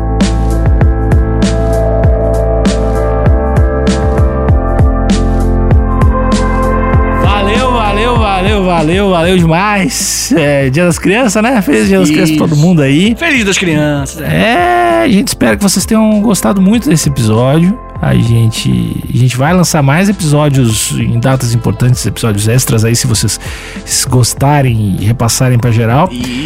Valeu, valeu, valeu, valeu, valeu demais. É, Dia das Crianças, né? Feliz Dia das Isso. Crianças pra todo mundo aí. Feliz das crianças. É. É, a gente espera que vocês tenham gostado muito desse episódio. A gente, a gente vai lançar mais episódios em datas importantes, episódios extras aí, se vocês gostarem e repassarem pra geral.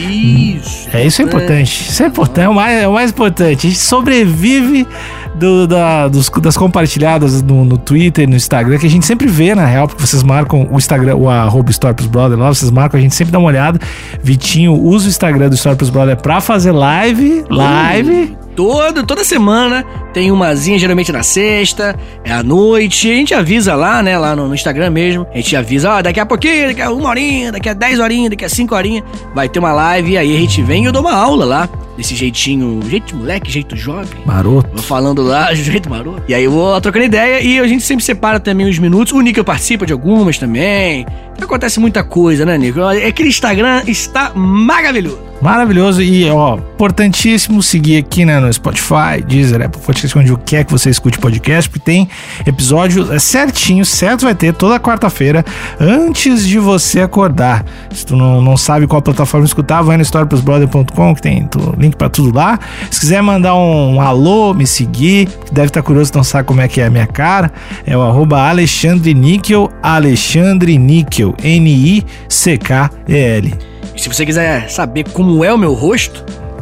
Isso. É, isso é importante. Isso é importante, é o mais, é o mais importante. A gente sobrevive do, da, dos, das compartilhadas no, no Twitter, no Instagram, que a gente sempre vê, na real, porque vocês marcam o Instagram, o arroba Story Pros Brother lá, vocês marcam, a gente sempre dá uma olhada. Vitinho usa o Instagram do Story Pros Brother pra fazer live, live. Todo, toda semana tem umazinha, geralmente na sexta, é à noite. A gente avisa lá, né? Lá no, no Instagram mesmo. A gente avisa, ó, daqui a pouquinho, daqui a uma horinha, daqui a dez horinhas, daqui a cinco horinhas, vai ter uma live. E aí a gente vem e eu dou uma aula lá. Desse jeitinho, jeito de moleque, jeito jovem. Maroto. Vou falando lá, jeito maroto. E aí eu vou trocando ideia e a gente sempre separa também os minutos. O Níquel participa de algumas também. Acontece muita coisa, né, Níquel? Aquele Instagram está maravilhoso. Maravilhoso e, ó, importantíssimo seguir aqui, né, no Spotify, Deezer, Apple Podcast, onde quer que você escute podcast, porque tem episódio é, certinho, certo vai ter toda quarta-feira, antes de você acordar. Se tu não, não sabe qual plataforma escutar, vai no story pros brother ponto com, que tem o link pra tudo lá. Se quiser mandar um, um alô, me seguir, que deve estar curioso, não sabe como é que é a minha cara, é o arroba Alexandre Níquel, Alexandre Níquel, N I C K E L. E se você quiser saber como é o meu rosto,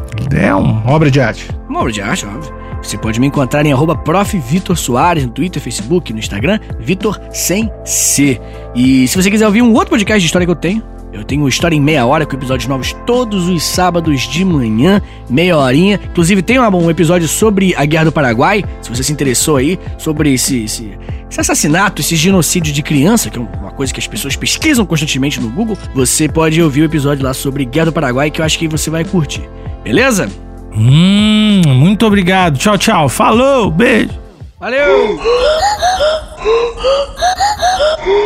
É uma obra de arte. uma obra de arte, óbvio. Você pode me encontrar em arroba prof Vitor Soares no Twitter, Facebook, no Instagram, Vitor sem C. E se você quiser ouvir um outro podcast de história que eu tenho, eu tenho História em Meia Hora, com episódios novos todos os sábados de manhã, meia horinha. Inclusive tem um episódio sobre a Guerra do Paraguai, se você se interessou aí, sobre esse, esse, esse assassinato, esse genocídio de criança, que é uma coisa que as pessoas pesquisam constantemente no Google. Você pode ouvir o episódio lá sobre Guerra do Paraguai, que eu acho que você vai curtir. Beleza? Hum, muito obrigado. Tchau, tchau. Falou, beijo. Valeu!